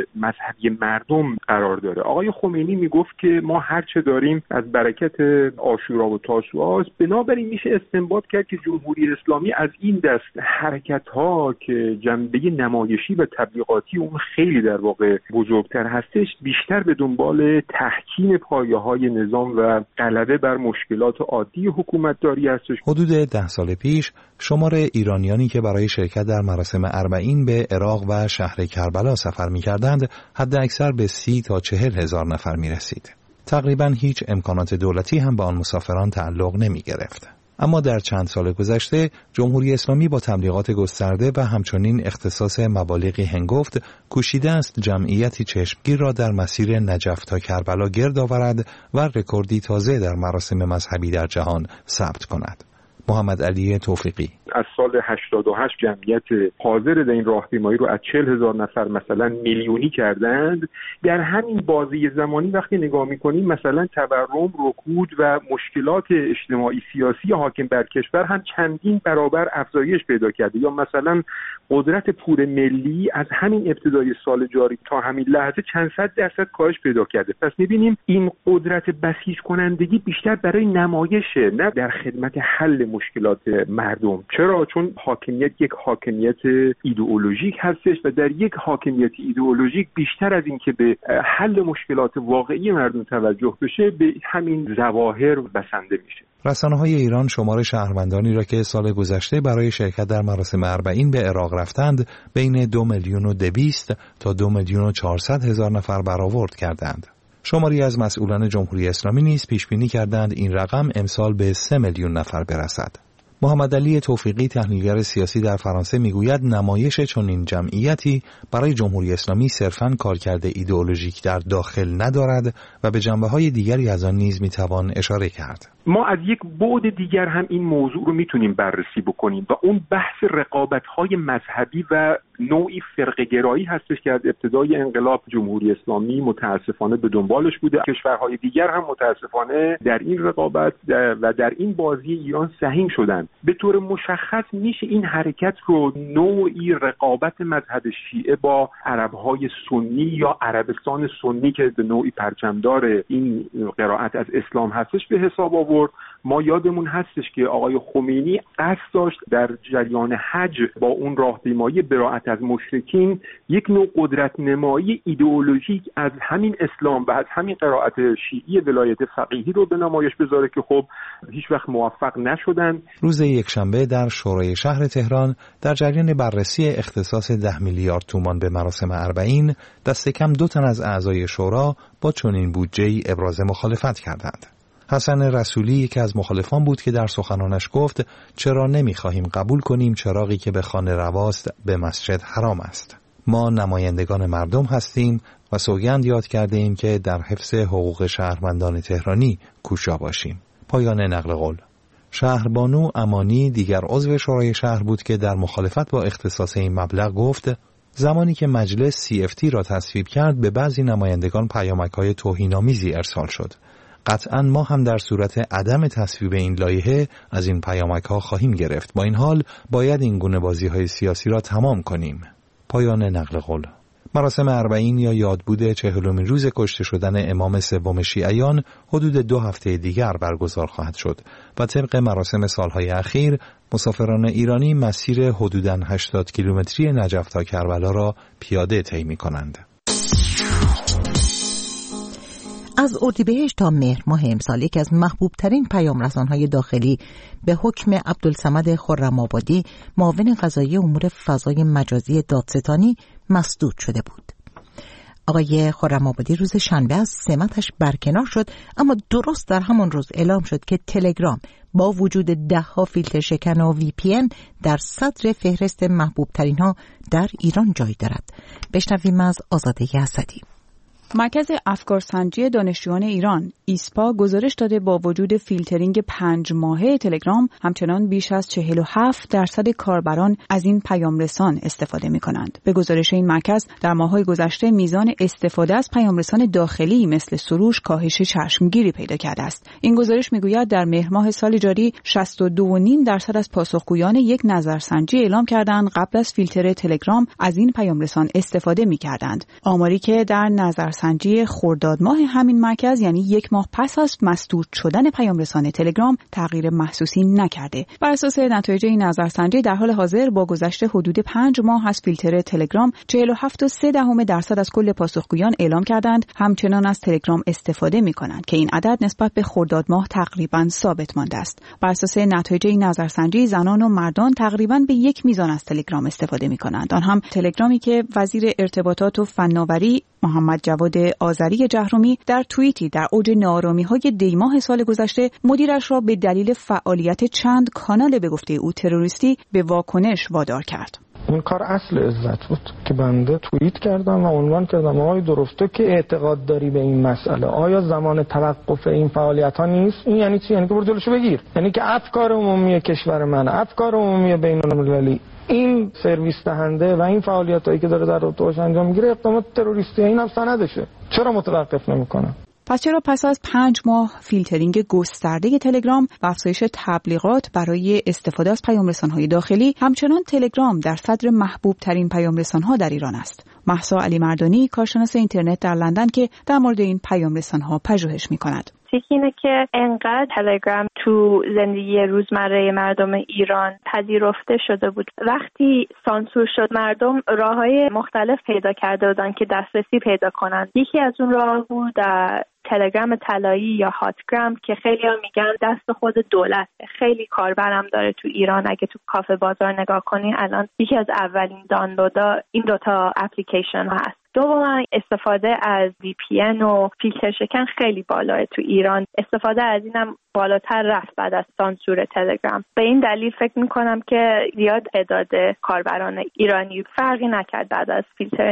مذهبی مردم قرار داره. آقای خمینی میگفت که ما هر چه داریم از برکت عاشورا و تاسوعا است، بنابراین میشه استنباط کرد که جمهوری اسلامی از این دست حرکت‌ها که جنبه نمایشی و تبلیغاتی اون خیلی در واقع بزرگتر هستش، بیشتر به دنبال تحکیم پایه‌های نظام و غلبه بر مشکلات عادی حکومتداری هستش. حدود 10 سال پیش شمار ایرانیانی که برای شرکت در مراسم اربعین به عراق و شهر کربلا سفر می‌کردند حد اکثر به 30 تا 40 هزار نفر می‌رسید. تقریباً هیچ امکانات دولتی هم به آن مسافران تعلق نمی‌گرفت. اما در چند سال گذشته جمهوری اسلامی با تبلیغات گسترده و همچنین اختصاص مبالغی هنگفت کوشیده است جمعیتی چشمگیر را در مسیر نجف تا کربلا گرد آورد و رکوردی تازه در مراسم مذهبی در جهان ثبت کند. محمد علی توفیقی: از سال 88 جمعیت حاضر در این راهپیمایی رو از 40,000 نفر مثلا میلیونی کردند. در همین بازه زمانی وقتی نگاه می‌کنیم مثلا تورم، رکود و مشکلات اجتماعی سیاسی حاکم بر کشور هم چندین برابر افزایش پیدا کرده، یا مثلا قدرت پول ملی از همین ابتدای سال جاری تا همین لحظه چند صد درصد کاهش پیدا کرده. پس می‌بینیم این قدرت بسیج کنندگی بیشتر برای نمایشه، نه در خدمت حل مشکلات مردم. چرا؟ چون حاکمیت یک حاکمیت ایدئولوژیک هستش و در یک حاکمیت ایدئولوژیک بیشتر از این که به حل مشکلات واقعی مردم توجه بشه، به همین ظواهر بسنده میشه. رسانه‌های ایران شمار شهروندانی را که سال گذشته برای شرکت در مراسم اربعین به عراق رفتند بین 2,200,000 تا 2,400,000 نفر برآورد کردند. شماری از مسئولان جمهوری اسلامی نیز پیشبینی کردند این رقم امسال به 3 میلیون نفر برسد. محمد علی توفیقی تحلیلگر سیاسی در فرانسه میگوید نمایش چنین جمعیتی برای جمهوری اسلامی صرفاً کارکرد ایدئولوژیک در داخل ندارد و به جنبه‌های دیگری از آن نیز میتوان اشاره کرد. ما از یک بعد دیگر هم این موضوع رو میتونیم بررسی بکنیم و اون بحث رقابت‌های مذهبی و نوعی فرقه‌گرایی هستش که از ابتدای انقلاب جمهوری اسلامی متاسفانه به دنبالش بوده. کشورهای دیگر هم متاسفانه در این رقابت و در این بازی ایران سهیم شدن. به طور مشخص میشه این حرکت رو نوعی رقابت مذهب شیعه با عرب‌های سنی یا عربستان سنی که به نوعی پرچمدار این قرائت از اسلام هستش به حساب آورد. ما یادمون هستش که آقای خمینی قصد داشت در جریان حج با اون راهپیمایی براءت از مشرکین یک نوع قدرت نمایی ایدئولوژیک از همین اسلام و از همین قرائت شیعی ولایت فقیهی رو به نمایش بذاره که خب هیچ وقت موفق نشدن. روز یکشنبه در شورای شهر تهران در جریان بررسی اختصاص 10 میلیارد تومان به مراسم اربعین دست کم 2 تن از اعضای شورا با چنین بودجه‌ای ابراز مخالفت کردند. حسن رسولی یکی از مخالفان بود که در سخنانش گفت چرا نمی‌خواهیم قبول کنیم چراغی که به خانه رواست به مسجد حرام است. ما نمایندگان مردم هستیم و سوگند یاد کرده ایم که در حفظ حقوق شهروندان تهرانی کوشا باشیم. پایان نقل قول. شهربانو امانی دیگر عضو شورای شهر بود که در مخالفت با اختصاص این مبلغ گفت زمانی که مجلس CFT را تصویب کرد به بعضی نمایندگان پیامک‌های توهین‌آمیزی ارسال شد. قطعاً ما هم در صورت عدم تصویب این لایحه از این پیامک‌ها خواهیم گرفت. با این حال باید این گونه بازی‌های سیاسی را تمام کنیم. پایان نقل قول. مراسم اربعین یا یادبود 40مین روز کشته شدن امام سوم شیعیان حدود 2 هفته دیگر برگزار خواهد شد و طبق مراسم سالهای اخیر مسافران ایرانی مسیر حدوداً 80 کیلومتری نجف تا کربلا را پیاده طی می‌کنند. از اردیبهشت تا مهر ماه امسال یکی از محبوب ترین پیام رسان‌های داخلی به حکم عبدالصمد خرم‌آبادی معاون قضایی امور فضای مجازی دادستانی مسدود شده بود. آقای خرم‌آبادی روز شنبه از سمتش برکنار شد، اما درست در همان روز اعلام شد که تلگرام با وجود 10 فیلتر شکن و VPN در صدر فهرست محبوب ترین ها در ایران جای دارد. بشنویم از آزاده اسدی. مرکز افکارسنجی دانشجویان ایران ایسپا گزارش داده با وجود فیلترینگ 5 ماهه تلگرام همچنان بیش از 47% کاربران از این پیام رسان استفاده می کنند. به گزارش این مرکز در ماه‌های گذشته میزان استفاده از پیام رسان داخلی مثل سروش کاهش چشمگیری پیدا کرده است. این گزارش میگوید در مهر ماه سال جاری 62.5% از پاسخگویان یک نظرسنجی اعلام کردند قبل از فیلتر تلگرام از این پیام رسان استفاده می کردند. آماری که در نظرسنجی خرداد ماه همین مرکز یعنی 1 ماه پس از مسدود شدن پیام رسان تلگرام تغییر محسوسی نکرده. بر اساس نتایج این نظرسنجی در حال حاضر با گذشت حدود 5 ماه از فیلتر تلگرام 47.3% از کل پاسخگویان اعلام کردند همچنان از تلگرام استفاده می‌کنند که این عدد نسبت به خرداد ماه تقریباً ثابت مانده است. بر اساس نتایج این نظرسنجی زنان و مردان تقریباً به یک میزان از تلگرام استفاده می‌کنند. آن هم تلگرامی که وزیر ارتباطات و فناوری محمد جواد آذری جهرومی در توییتی در اوج ناآرامی‌های دیماه سال گذشته مدیرش را به دلیل فعالیت چند کانال به گفته او تروریستی به واکنش وادار کرد. این کار اصل عزت بود که بنده توییت کردم و عنوان کردم آقای درسته که اعتقاد داری به این مسئله، آیا زمان توقف این فعالیت ها نیست؟ این یعنی چی؟ یعنی که برو جلوشو بگیر، یعنی که افکار عمومی کشور من، افکار عمومی بین‌المللی این سرویس دهنده و این فعالیتایی که داره در رابطه انجام میگیره اقدامات تروریستی، این هم سندشه، چرا متوقف نمیکنه؟ پس چرا پس از 5 ماه فیلترینگ گسترده تلگرام و افزایش تبلیغات برای استفاده از پیام‌رسان‌های داخلی همچنان تلگرام در صدر محبوب ترین پیام‌رسان‌ها در ایران است؟ مهسا علی مردانی کارشناس اینترنت در لندن که در مورد این پیام‌رسان‌ها پژوهش می‌کند. اینه که انقدر تلگرام تو زندگی روزمره مردم ایران پذیرفته شده بود، وقتی سانسور شد مردم راههای مختلف پیدا کرده بودن که دسترسی پیدا کنند. یکی از اون راه بود تلگرام طلایی یا هاتگرام که خیلی ها میگن دست خود دولت، خیلی کاربرم داره تو ایران. اگه تو کافه بازار نگاه کنی الان یکی از اولین دانلودا این دوتا اپلیکیشن ها هست. دوما استفاده از VPN و فیلتر شکن خیلی بالاه تو ایران. استفاده از اینم بالاتر رفت بعد از سانسور تلگرام. به این دلیل فکر میکنم که زیاد تعداد کاربران ایرانی فرقی نکرد بعد از فیلترینگ.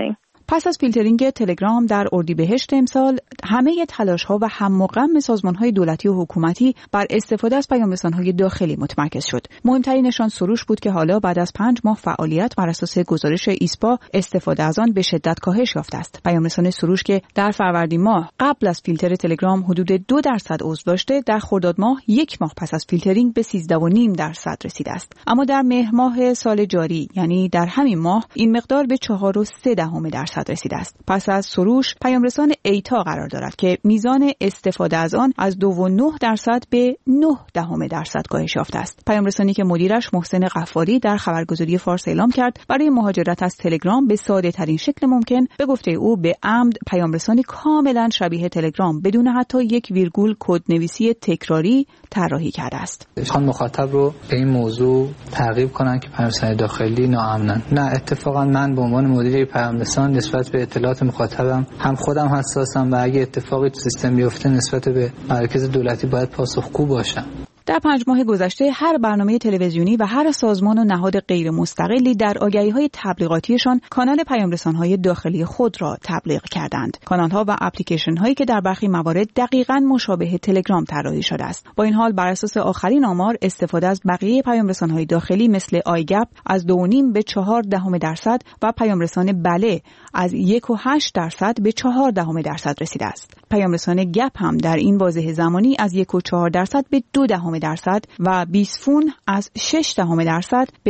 پس از فیلترینگ تلگرام در اردیبهشت امسال، همه تلاش‌ها و هم و غم سازمان‌های دولتی و حکومتی بر استفاده از پیام‌رسان‌های داخلی متمرکز شد. مهمترینشان سروش بود که حالا بعد از 5 ماه فعالیت بر اساس گزارش ایسپا استفاده از آن به شدت کاهش یافته است. پیام‌رسان سروش که در فروردین ماه قبل از فیلتر تلگرام حدود 2% عضو داشته، در خرداد ماه 1 ماه پس از فیلترینگ به 13.5% رسیده است. اما در مهر ماه سال جاری، یعنی در همین ماه، این مقدار به 4.3% رسیده است. پس از سروش، پیام‌رسان ایتا قرار دارد که میزان استفاده از آن از 2.9% به 0.9% کاهش یافته است. پیام‌رسانی که مدیرش محسن غفاری در خبرگزاری فارس اعلام کرد برای مهاجرت از تلگرام به ساده ترین شکل ممکن، به گفته او به عمد پیام‌رسانی کاملا شبیه تلگرام بدون حتی یک ویرگول کدنویسی تکراری طراحی کرده است. میخوان مخاطب رو به این موضوع ترغیب کنن که پیام‌رسان داخلی ناامنن. نه، اتفاقا من به عنوان مدیر پیام‌رسان نسبت به اطلاعات مخاطبم هم خودم حساسم و اگه اتفاقی تو سیستم بیفته نسبت به مرکز دولتی باید پاسخگو باشم. در 5 ماه گذشته هر برنامه تلویزیونی و هر سازمان و نهاد غیر مستقلی در آگهی‌های تبلیغاتیشان کانال پیام‌رسان‌های داخلی خود را تبلیغ کردند. کانال‌ها و اپلیکیشن‌هایی که در برخی موارد دقیقاً مشابه تلگرام طراحی شده است. با این حال بر اساس آخرین آمار، استفاده از بقیه پیام‌رسان‌های داخلی مثل آیگپ از 2.5 به 0.4% و پیام‌رسان بله از 1.8% به 0.4% رسیده است. پیام‌رسان گپ هم در این بازه زمانی از 1.4% به 0.2% و بیسفون از 0.6% به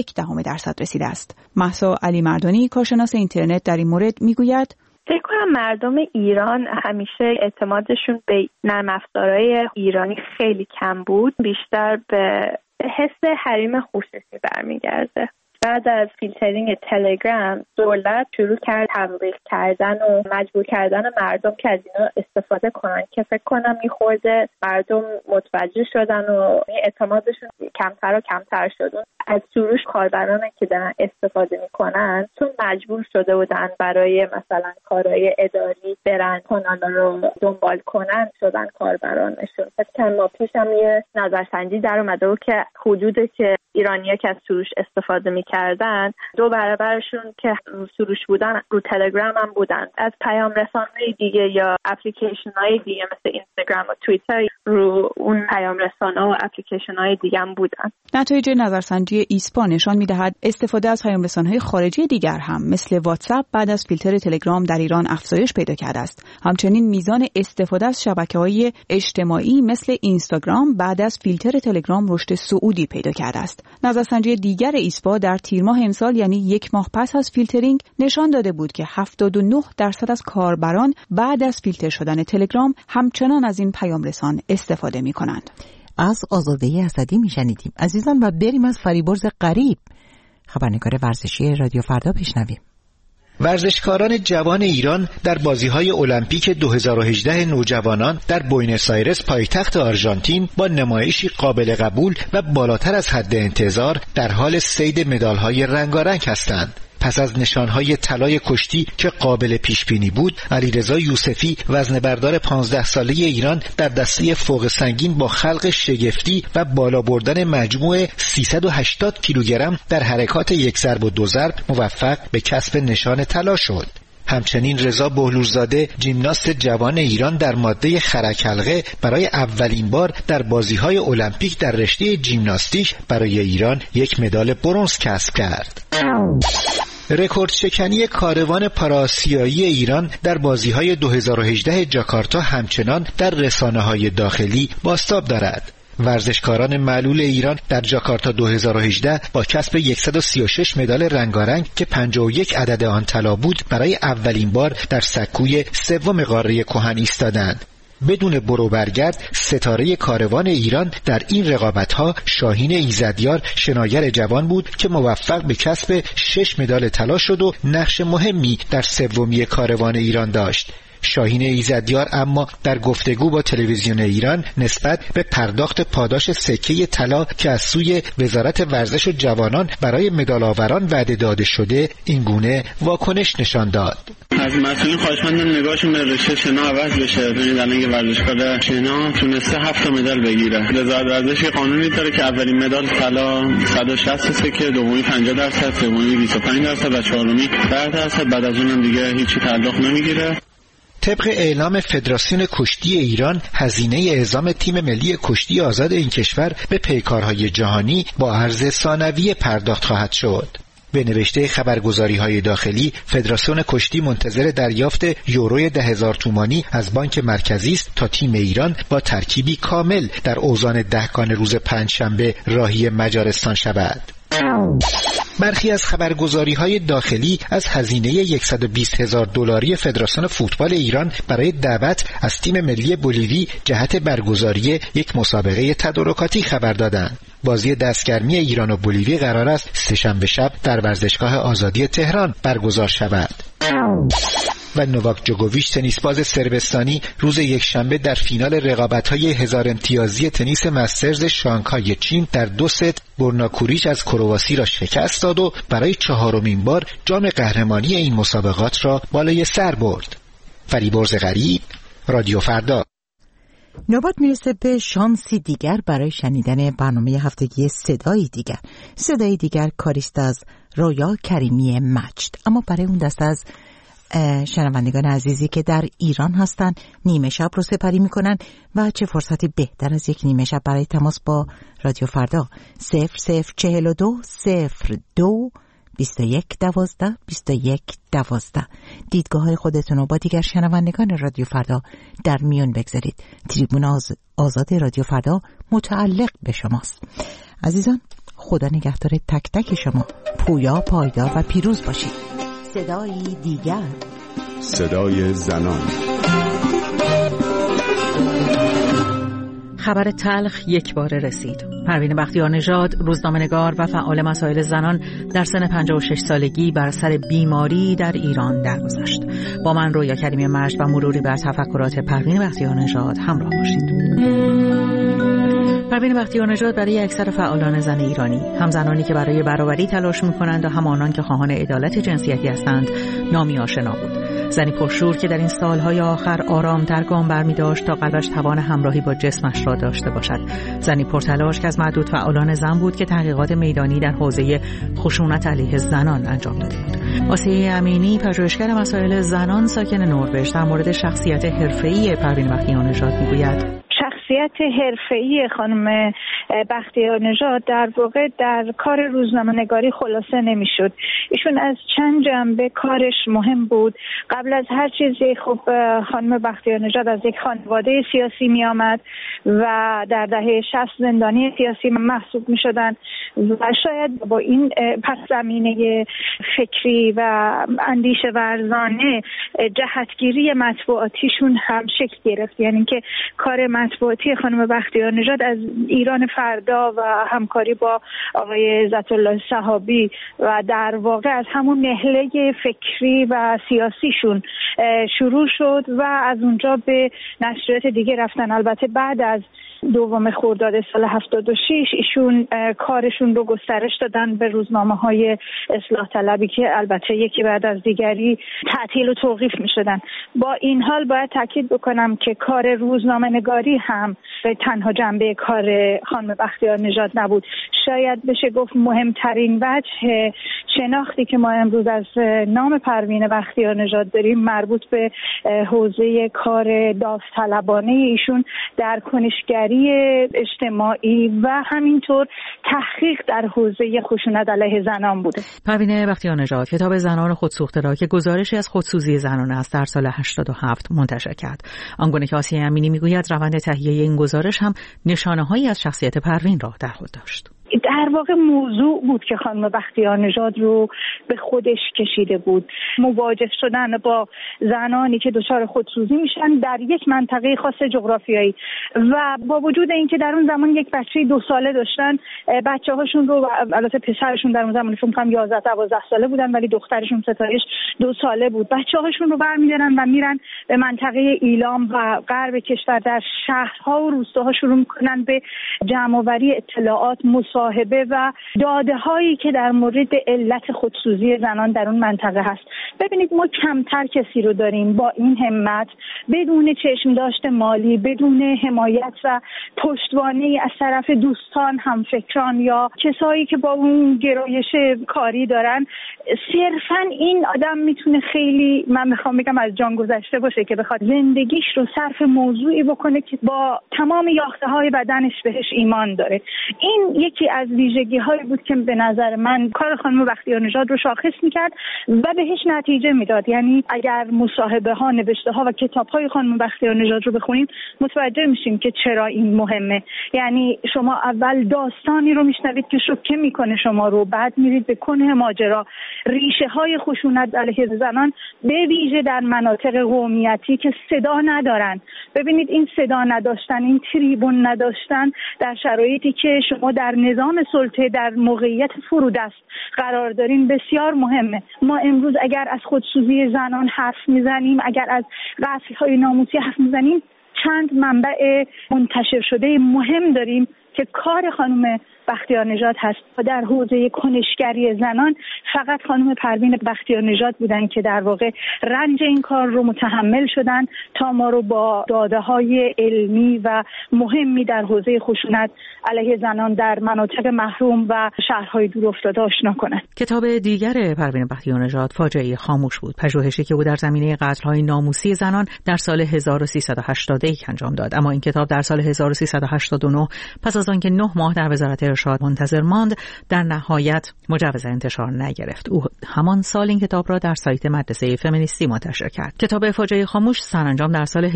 1% رسیده است. مهسا علی مردانی، کارشناس اینترنت، در این مورد میگوید: فکر کنم مردم ایران همیشه اعتمادشون به نرم افزارهای ایرانی خیلی کم بود، بیشتر به حس حریم خصوصی برمیگرده. بعد از فیلترینگ تلگرام دولت شروع کرد تبلیغ کردن و مجبور کردن مردم که از اینا استفاده کنن که فکر کنم میخورده مردم متوجه شدن و اعتمادشون کمتر و کمتر شد. از سروش کاربران که دارن استفاده میکنن چون مجبور شده بودن برای مثلا کارهای اداری برن کانالا رو دنبال کنن شدن کاربرانشون. فکر کنم ما پیش هم یه نظرسنجی در اومده بود که حدودی که ایرانی‌ها که از سروش استفاده میکردن 2 برابرشون که رو سروش بودن رو تلگرام هم بودن. از پیام رسانه‌های دیگه یا اپلیکیشن‌های دیگه مثل اینستاگرام و توییتر رو اون پیام رسانه‌ها و اپلیکیشن‌های دیگه هم بودن. نتایج نظرسنجی ایسپا نشان می‌دهد استفاده از پیام رسانه‌های خارجی دیگر هم مثل واتساپ بعد از فیلتر تلگرام در ایران افزایش پیدا کرده است. همچنین میزان استفاده از شبکه‌های اجتماعی مثل اینستاگرام بعد از فیلتر تلگرام رشد صعودی پیدا کرده است. نظرسنجی دیگر ایسپا در تیر ماه امسال، یعنی 1 ماه پس از فیلترینگ، نشان داده بود که 79% از کاربران بعد از فیلتر شدن تلگرام همچنان از این پیام رسان استفاده می‌کنند. از آزاده اسدی میشنیدیم عزیزان و بریم از فریبرز غریب. خبرنگار ورزشی رادیو فردا بشنویم. ورزشکاران جوان ایران در بازی‌های المپیک 2018 نوجوانان در بوئنوس آیرس پایتخت آرژانتین با نمایشی قابل قبول و بالاتر از حد انتظار در حال صید مدال‌های رنگارنگ هستند. پس از نشانهای طلای کشتی که قابل پیشبینی بود، علیرضا یوسفی وزنه‌بردار 15 ساله ایران در دسته فوق سنگین با خلق شگفتی و بالا بردن مجموع 380 کیلوگرم در حرکات یک ضرب و 2 ضرب موفق به کسب نشان طلا شد. همچنین رضا بهلولزاده ژیمناست جوان ایران در ماده خرک حلقه برای اولین بار در بازی‌های المپیک در رشته ژیمناستیک برای ایران یک مدال برنز کسب کرد. رکورد شکنی کاروان پاراسیایی ایران در بازی‌های 2018 جاکارتا همچنان در رسانه‌های داخلی بازتاب دارد. ورزشکاران معلول ایران در جاکارتا 2018 با کسب 136 مدال رنگارنگ که 51 عدد آن طلا بود برای اولین بار در سکوی سوم قاره کهن ایستادند. بدون برو برگرد ستاره کاروان ایران در این رقابت‌ها شاهین ایزدیار شناگر جوان بود که موفق به کسب 6 مدال طلا شد و نقش مهمی در سومی کاروان ایران داشت. شاهین ایزدیار اما در گفتگو با تلویزیون ایران نسبت به پرداخت پاداش سکه طلا که از سوی وزارت ورزش و جوانان برای مدال‌آوران وعده داده شده این گونه واکنش نشان داد. از مسئولین خواهش کردم نگاهشون به رشته شنا عوض بشه. ببینید الان یه ورزشکار شنا تونسته 7 مدال بگیره. وزارت ورزش قانونی داره که اولین مدال طلا 160 سکه، دومی 50%، سومی 25% و چهارمی 10%. بعد از اونم دیگه هیچی تعلق نمیگیره. طبق اعلام فدراسیون کشتی ایران هزینه اعزام تیم ملی کشتی آزاد این کشور به پیکارهای جهانی با ارز ثانویه پرداخت خواهد شد. به نوشته خبرگزاری‌های داخلی فدراسیون کشتی منتظر دریافت یورو 10,000 تومانی از بانک مرکزی است تا تیم ایران با ترکیبی کامل در اوزان دهگان روز پنجشنبه راهی مجارستان شود. برخی از خبرگزاری‌های داخلی از هزینه 120,000 دلاری فدراسیون فوتبال ایران برای دعوت از تیم ملی بولیوی جهت برگزاری یک مسابقه تدارکاتی خبر دادند. بازی دستگرمی ایران و بولیوی قرار است سه‌شنبه شب در ورزشگاه آزادی تهران برگزار شود. و نوواک جوکوویچ تنیسباز صربستانی روز یکشنبه در فینال رقابت‌های 1000 امتیازی تنیس مسترز شانگهای چین در 2 ست بورنا کوریچ از کرواسی را شکست داد و برای 4مین بار جام قهرمانی این مسابقات را بالای سر برد. فریبرز غریب، رادیو فردا. نوبت میرسه به شانسی دیگر برای شنیدن برنامه هفتگی صدای دیگر کاریست از رویا کریمی مجد. اما برای اون دست از شنوندگان عزیزی که در ایران هستن نیمه شب رو سپری میکنن و چه فرصتی بهتر از یک نیمه شب برای تماس با رادیو فردا 0042 02 21 12 21 12. دیدگاه های خودتون رو با دیگر شنوندگان رادیو فردا در میون بگذارید. تریبون آزاد رادیو فردا متعلق به شماست. عزیزان خدا نگهدار تک تک شما. پویا، پایدار و پیروز باشید. صدایی دیگر، صدای زنان. خبر تلخ یک بار رسید. پروین بختیارنژاد، روزنامه‌نگار و فعال مسائل زنان در سن 56 سالگی بر سر بیماری در ایران درگذشت. با من رویا کریمی مجد و مروری بر تفکرات پروین بختیارنژاد همراه باشید. پروین بختیارنژاد برای اکثر فعالان زن ایرانی، هم زنانی که برای برابری تلاش می‌کنند و هم آنان که خواهان عدالت جنسیتی هستند، نامی آشنا بود. زنی پرشور که در این سالهای آخر آرام‌تر گام برمی‌داشت تا قلبش توان همراهی با جسمش را داشته باشد. زنی پرتلاش که از معدود فعالان زن بود که تحقیقات میدانی در حوزه خشونت علیه زنان انجام داده بود. آسیه امینی، پژوهشگر مسائل زنان ساکن نروژ، در مورد شخصیت حرفه‌ای پروین بختیارنژاد می‌گوید: شخصیت حرفه‌ای خانم بختیارنژاد در واقع در کار روزنامه‌نگاری خلاصه نمی‌شد. ایشون از چند جنبه کارش مهم بود. قبل از هر چیزی خب خانم بختیارنژاد از یک خانواده سیاسی می‌آمد و در دهه 60 زندانی سیاسی محسوب می‌شدن و شاید با این پس زمینه فکری و اندیشه ورزانه جهتگیری مطبوعاتیشون هم شکل گرفت. یعنی که کار مطبوعاتی خانم بختیارنژاد از ایران فردا و همکاری با آقای عزت الله صحابی و در واقع از همون نهله فکری و سیاسیشون شروع شد و از اونجا به نشریات دیگه رفتن. البته بعد از 2 خرداد سال 76 ایشون کارشون رو گسترش دادن به روزنامه‌های اصلاح طلبی که البته یکی بعد از دیگری تعطیل و توقیف می‌شدن. با این حال باید تاکید بکنم که کار روزنامه‌نگاری هم تنها جنبه کار خانم بختیارنژاد نبود. شاید بشه گفت مهمترین وجه شناختی که ما امروز از نام پروین بختیارنژاد داریم مربوط به حوزه کار داوطلبانه ایشون در کنشگری اجتماعی و همینطور تحقیق در حوزه خشونت علیه زنان بوده. پروین بختیارنژاد کتاب زنان خودسوخته را که گزارشی از خودسوزی زنان است در سال 87 منتشر کرد. آنگونه که آسیه امینی میگوید روند تهیه این گزارش هم نشانه‌هایی از شخصیت پروین را در خود داشت. در واقع موضوع بود که خانم بختیارنژاد رو به خودش کشیده بود. مواجه شدن با زنانی که دچار خودسوزی میشن در یک منطقه خاص جغرافیایی. و با وجود اینکه در اون زمان یک بچه 2 ساله داشتن، بچه‌هاشون رو، البته پسرشون در اون زمان فکر کنم 11-12 ساله بودن ولی دخترشون ستایش 2 ساله بود، بچه‌هاشون رو برمی‌دارن و میرن به منطقه ایلام و غرب کشور در شهرها و روستاها شروع می‌کنن به جمع‌آوری اطلاعات، مصاحبه و داده‌هایی که در مورد علت خودسوزی زنان در اون منطقه هست. ببینید ما کمتر کسی رو داریم با این همت، بدون چشم داشت مالی، بدون حمایت و پشتوانه از طرف دوستان، همفکران یا کسایی که با اون گرایش کاری دارن. صرفاً این آدم میتونه خیلی، من میخوام بگم، از جان گذشته باشه که بخواد زندگیش رو صرف موضوعی بکنه که با تمام یافته‌های بدنش بهش ایمان داره. این یکی از ویژگی‌هایی بود که به نظر من کار خانم بختیارنژاد رو شاخص میکرد و بهش نتیجه میداد. یعنی اگر مصاحبه ها، نوشته ها و کتاب های خانم بختیارنژاد رو بخونیم متوجه میشیم که چرا این مهمه. یعنی شما اول داستانی رو میشنوید که شوکه میکنه شما رو، بعد میرید به کنه ماجرا، ریشه های خشونت علیه زنان به ویژه در مناطق قومیتی که صدا ندارن. ببینید این صدا نداشتن، این تریبون نداشتن در شرایطی که شما در نظام سلطه در موقعیت فرودست قرار دارین بسیار مهمه. ما امروز اگر از خودسوزی زنان حرف میزنیم، اگر از قتل‌های ناموسی حرف میزنیم، چند منبع منتشر شده مهم داریم که کار خانم بختیارنژاد هست. و در حوزه کنشگری زنان فقط خانم پروین بختیارنژاد بودن که در واقع رنج این کار رو متحمل شدن تا ما رو با داده‌های علمی و مهمی در حوزه خشونت علیه زنان در مناطق محروم و شهرهای دورافتاده آشنا کنند. کتاب دیگر پروین بختیارنژاد فاجعه خاموش بود، پژوهشی که او در زمینه قتل‌های ناموسی زنان در سال 1381 انجام داد. اما این کتاب در سال 1389 پس از آنکه 9 ماه در وزارت ارشاد منتظر ماند، در نهایت مجوز انتشار نگرفت. او همان سال این کتاب را در سایت مدرسه فمینیستی منتشر کرد. کتاب فاجعه خاموش سرانجام در سال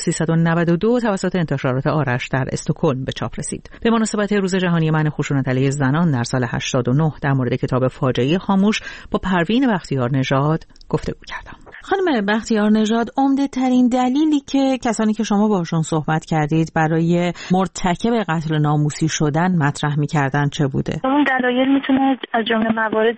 1392 توسط انتشارات آرش در استکهلم به چاپ رسید. به مناسبت روز جهانی منع خشونت علیه زنان در سال 89 در مورد کتاب فاجعه خاموش با پروین بختیارنژاد گفتگو کردم. خانم بختیارنژاد، عمده ترین دلیلی که کسانی که شما باشون صحبت کردید برای مرتکب قتل ناموسی شدن مطرح می‌کردن چه بوده؟ اون دلایل میتونه از جمله موارد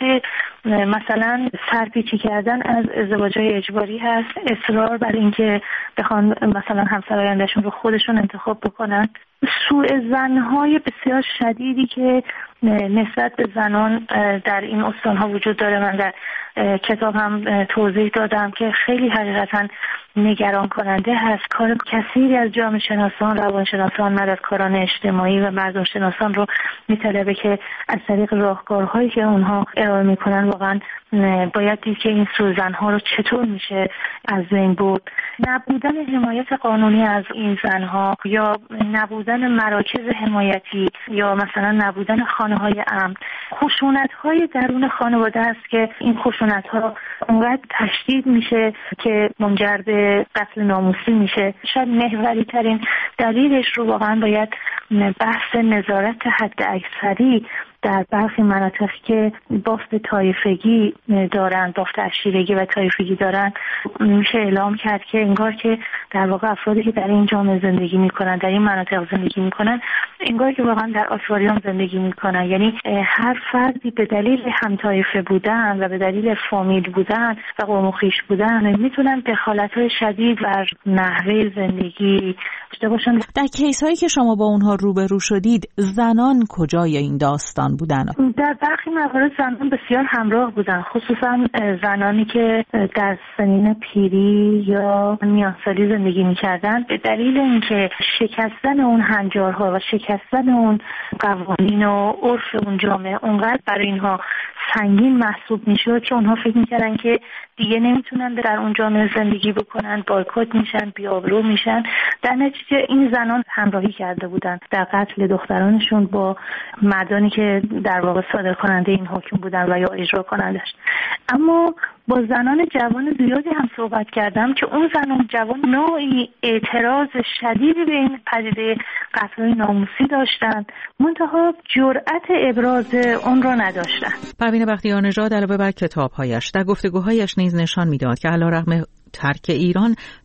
مثلا سرپیچی کردن از ازدواج‌های اجباری هست، اصرار بر اینکه بخوان مثلا همسر آیندهشون رو خودشون انتخاب بکنن، سوء ظن‌های بسیار شدیدی که نسبت به زنان در این استان‌ها وجود داره. من در کتاب هم توضیح دادم که خیلی حقیقتاً نگران کننده هست. کار کثیری از جامعه شناسان، روانشناسان، مددکاران اجتماعی و مردم شناسان رو میطلبه که از طریق راهکارهایی که اونها ارائه میکنن واقعا باید دید که این سوءظن‌ها رو چطور میشه از بین برد. نبودن حمایت قانونی از این زنها یا نبودن مراکز حمایتی یا مثلا نبودن خانه‌های امن، خشونت‌های درون خانواده است که این خشونت‌ها اونقدر تشدید میشه که منجر به قتل ناموسی میشه. شاید محوری ترین دلیلش رو واقعا باید بحث نظارت حد اکثری در برخی مناطق که بافت طایفگی دارن، بافت عشیرگی و طایفگی دارن، میشه اعلام کرد که انگار که در واقع افرادی که در این جامعه زندگی میکنن، در این مناطق زندگی میکنن، انگار که واقعا در آکواریوم زندگی میکنن. یعنی هر فردی به دلیل همطایفه بودن و به دلیل فامیل بودن و قوم و خویش بودن میتونن دخالت‌های شدید بر نحوه زندگی داشته باشن. در کیس‌هایی که شما با اونها روبرو شدید، زنان کجای این داستان بودن؟ در برخی موارد زنان بسیار همراه بودن، خصوصا زنانی که در سنین پیری یا میانسالی زندگی می‌کردن. به دلیل اینکه شکستن اون هنجارها و شکستن اون قوانین و عرف اون جامعه اونقدر برای اینها سنگین محسوب میشد که اونها فکر می‌کردن که دیگه نمیتونن در اون جامعه زندگی بکنن، بایکوت میشن، بی‌آبرو میشن. در نتیجه این زنان همراهی کرده بودن در قتل دخترانشون با مردانی که در واقع صادر کننده این حکم بودن و یا اجرا کنندش. اما با زنان جوان زیادی هم صحبت کردم که اون زنان جوان نوعی اعتراض شدیدی به این پدیده قتل ناموسی داشتن، منتها جرأت ابراز اون را نداشتن. پروین بختیارنژاد علاوه بر کتاب‌هایش در گفتگوهایش نیز نشان می‌داد که علیرغم ترک ایران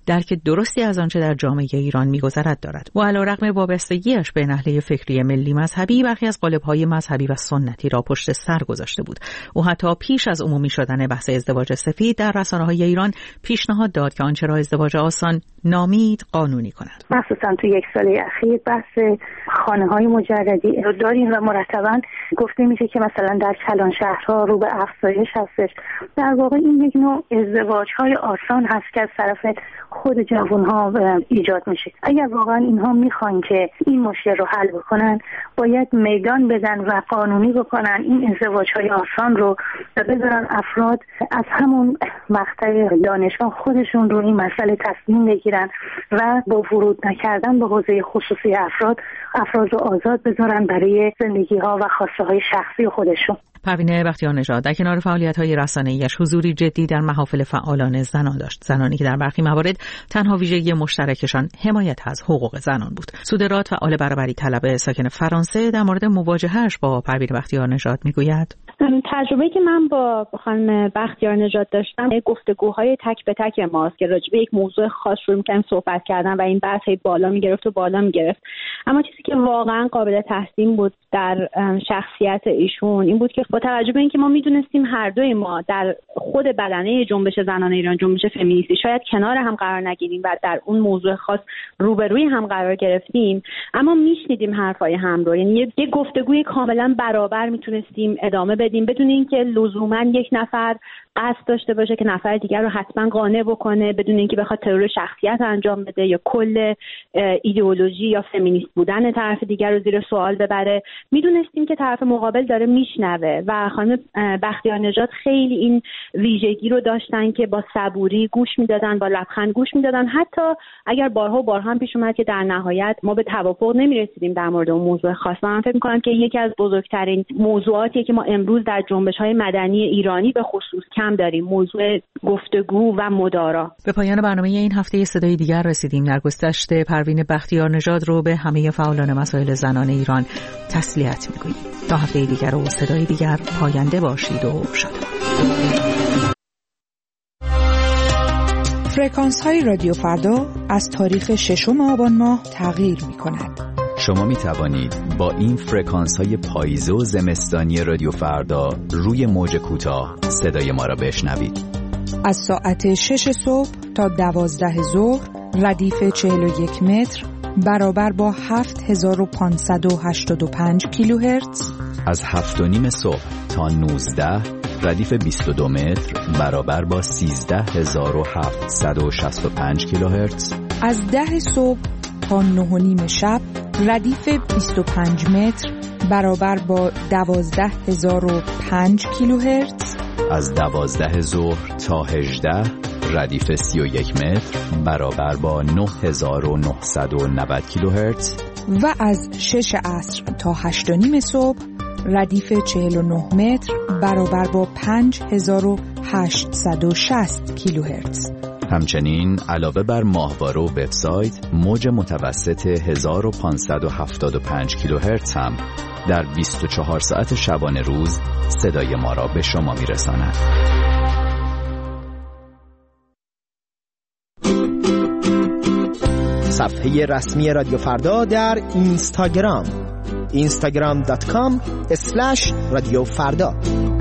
درک درستی از آنچه در جامعه ایران می‌گذرد دارد. و علیرغم وابستگی‌اش به نحله فکری ملی مذهبی، برخی از قالب‌های مذهبی و سنتی را پشت سر گذاشته بود. او حتی پیش از عمومی شدن بحث ازدواج سفید در رسانه‌های ایران پیشنهاد داد که آنچه را ازدواج آسان نامید قانونی کند. مخصوصا تو یک سال اخیر بحث خانه‌های مجردی رو داریم و مرتباً گفته میشه که مثلا در کلان شهرها رو به افزایش هستش. در واقع این یک نوع ازدواج‌های آسان هست که از طرف خود جوان‌ها ایجاد میشه. اگر واقعا اینها میخوان که این مشکل رو حل بکنن، باید میدان بدن و قانونی بکنن این ازدواج‌های آسان رو و بذارن افراد از همون مقطع دانشگاه خودشون رو این مسئله تصمیم بگیرن و با ورود نکردن به حوزه خصوصی افراد رو آزاد بذارن برای زندگی‌ها و خواسته‌های شخصی خودشون. پروین بختیارنژاد در کنار فعالیت‌های رسانه‌ایش حضوری جدی در محافل فعالان زنان داشت، زنانی که در برخی موارد تنها ویژگی مشترکشان حمایت از حقوق زنان بود. سودرات فعال برابری طلب ساکن فرانسه در مورد مواجهه‌اش با پروین بختیارنژاد میگوید: تجربه‌ای که من با خانم بختیارنژاد داشتم گفتگوهای تک به تک ماست که راجع به یک موضوع خاص شروع می‌کردیم صحبت کردن و این بحث بالا می‌گرفت. اما چیزی که واقعا قابل تحسین بود در شخصیت ایشون این بود که با توجه به اینکه ما میدونستیم هر دوی ما در خود بدنه جنبش زنان ایران، جنبش فمینیستی، شاید کنار هم قرار نگیریم و در اون موضوع خاص روبروی هم قرار گرفتیم، اما میشنیدیم حرفای هم رو. یعنی یک گفتگوی کاملا برابر میتونستیم ادامه بدیم بدون اینکه لزوما یک نفر قصد داشته باشه که نفر دیگر رو حتما قانع بکنه، بدون اینکه بخواد ترور شخصیت انجام بده یا کل ایدئولوژی یا فمینیست بودن طرف دیگر رو زیر سوال ببره. میدونستیم که طرف مقابل داره میشنوه و خانم بختیارنژاد خیلی این ویژگی رو داشتن که با صبوری گوش میدادن، با لبخند گوش میدادن، حتی اگر بارها و بارها هم پیش اومد که در نهایت ما به توافق نمیرسیدیم در مورد اون موضوع خاص. من فکر می‌کنم که یکی از بزرگترین موضوعاتیه که ما امروز در جنبش‌های مدنی ایرانی به خصوص کم داریم، موضوع گفتگو و مدارا. به پایان برنامه این هفته صدای دیگر رسیدیم. در گذشت پروین بختیارنژاد رو به همه فعالان مسائل زنان ایران تسلیت می‌گوییم. تا هفته دیگر و صدای دیگر پاینده باشید و شادمان. فرکانس های رادیو فردا از تاریخ 6 آبان ماه تغییر می کند. شما می توانید با این فرکانس های پاییزه و زمستانی رادیو فردا روی موج کوتاه صدای ما را بشنوید. از ساعت 6 صبح تا 12 ظهر ردیف 41 متر برابر با 7585 کیلوهرتز. از 7:30 صبح تا 19 ردیف 22 متر برابر با 13765 کیلوهرتز. از 10 صبح تا 9:30 شب ردیف 25 متر برابر با 12005 کیلوهرتز. از 12 ظهر تا 18 ردیف 31 متر برابر با 9990 کیلوهرتز. و از 6 عصر تا 8:30 صبح ردیف 49 متر برابر با 5860 کیلوهرتز. همچنین علاوه بر ماهواره و وبسایت، موج متوسط 1575 کیلوهرتز هم در 24 ساعت شبانه روز صدای ما را به شما میرساند. صفحه رسمی رادیو فردا در اینستاگرام instagram.com/رادیو فردا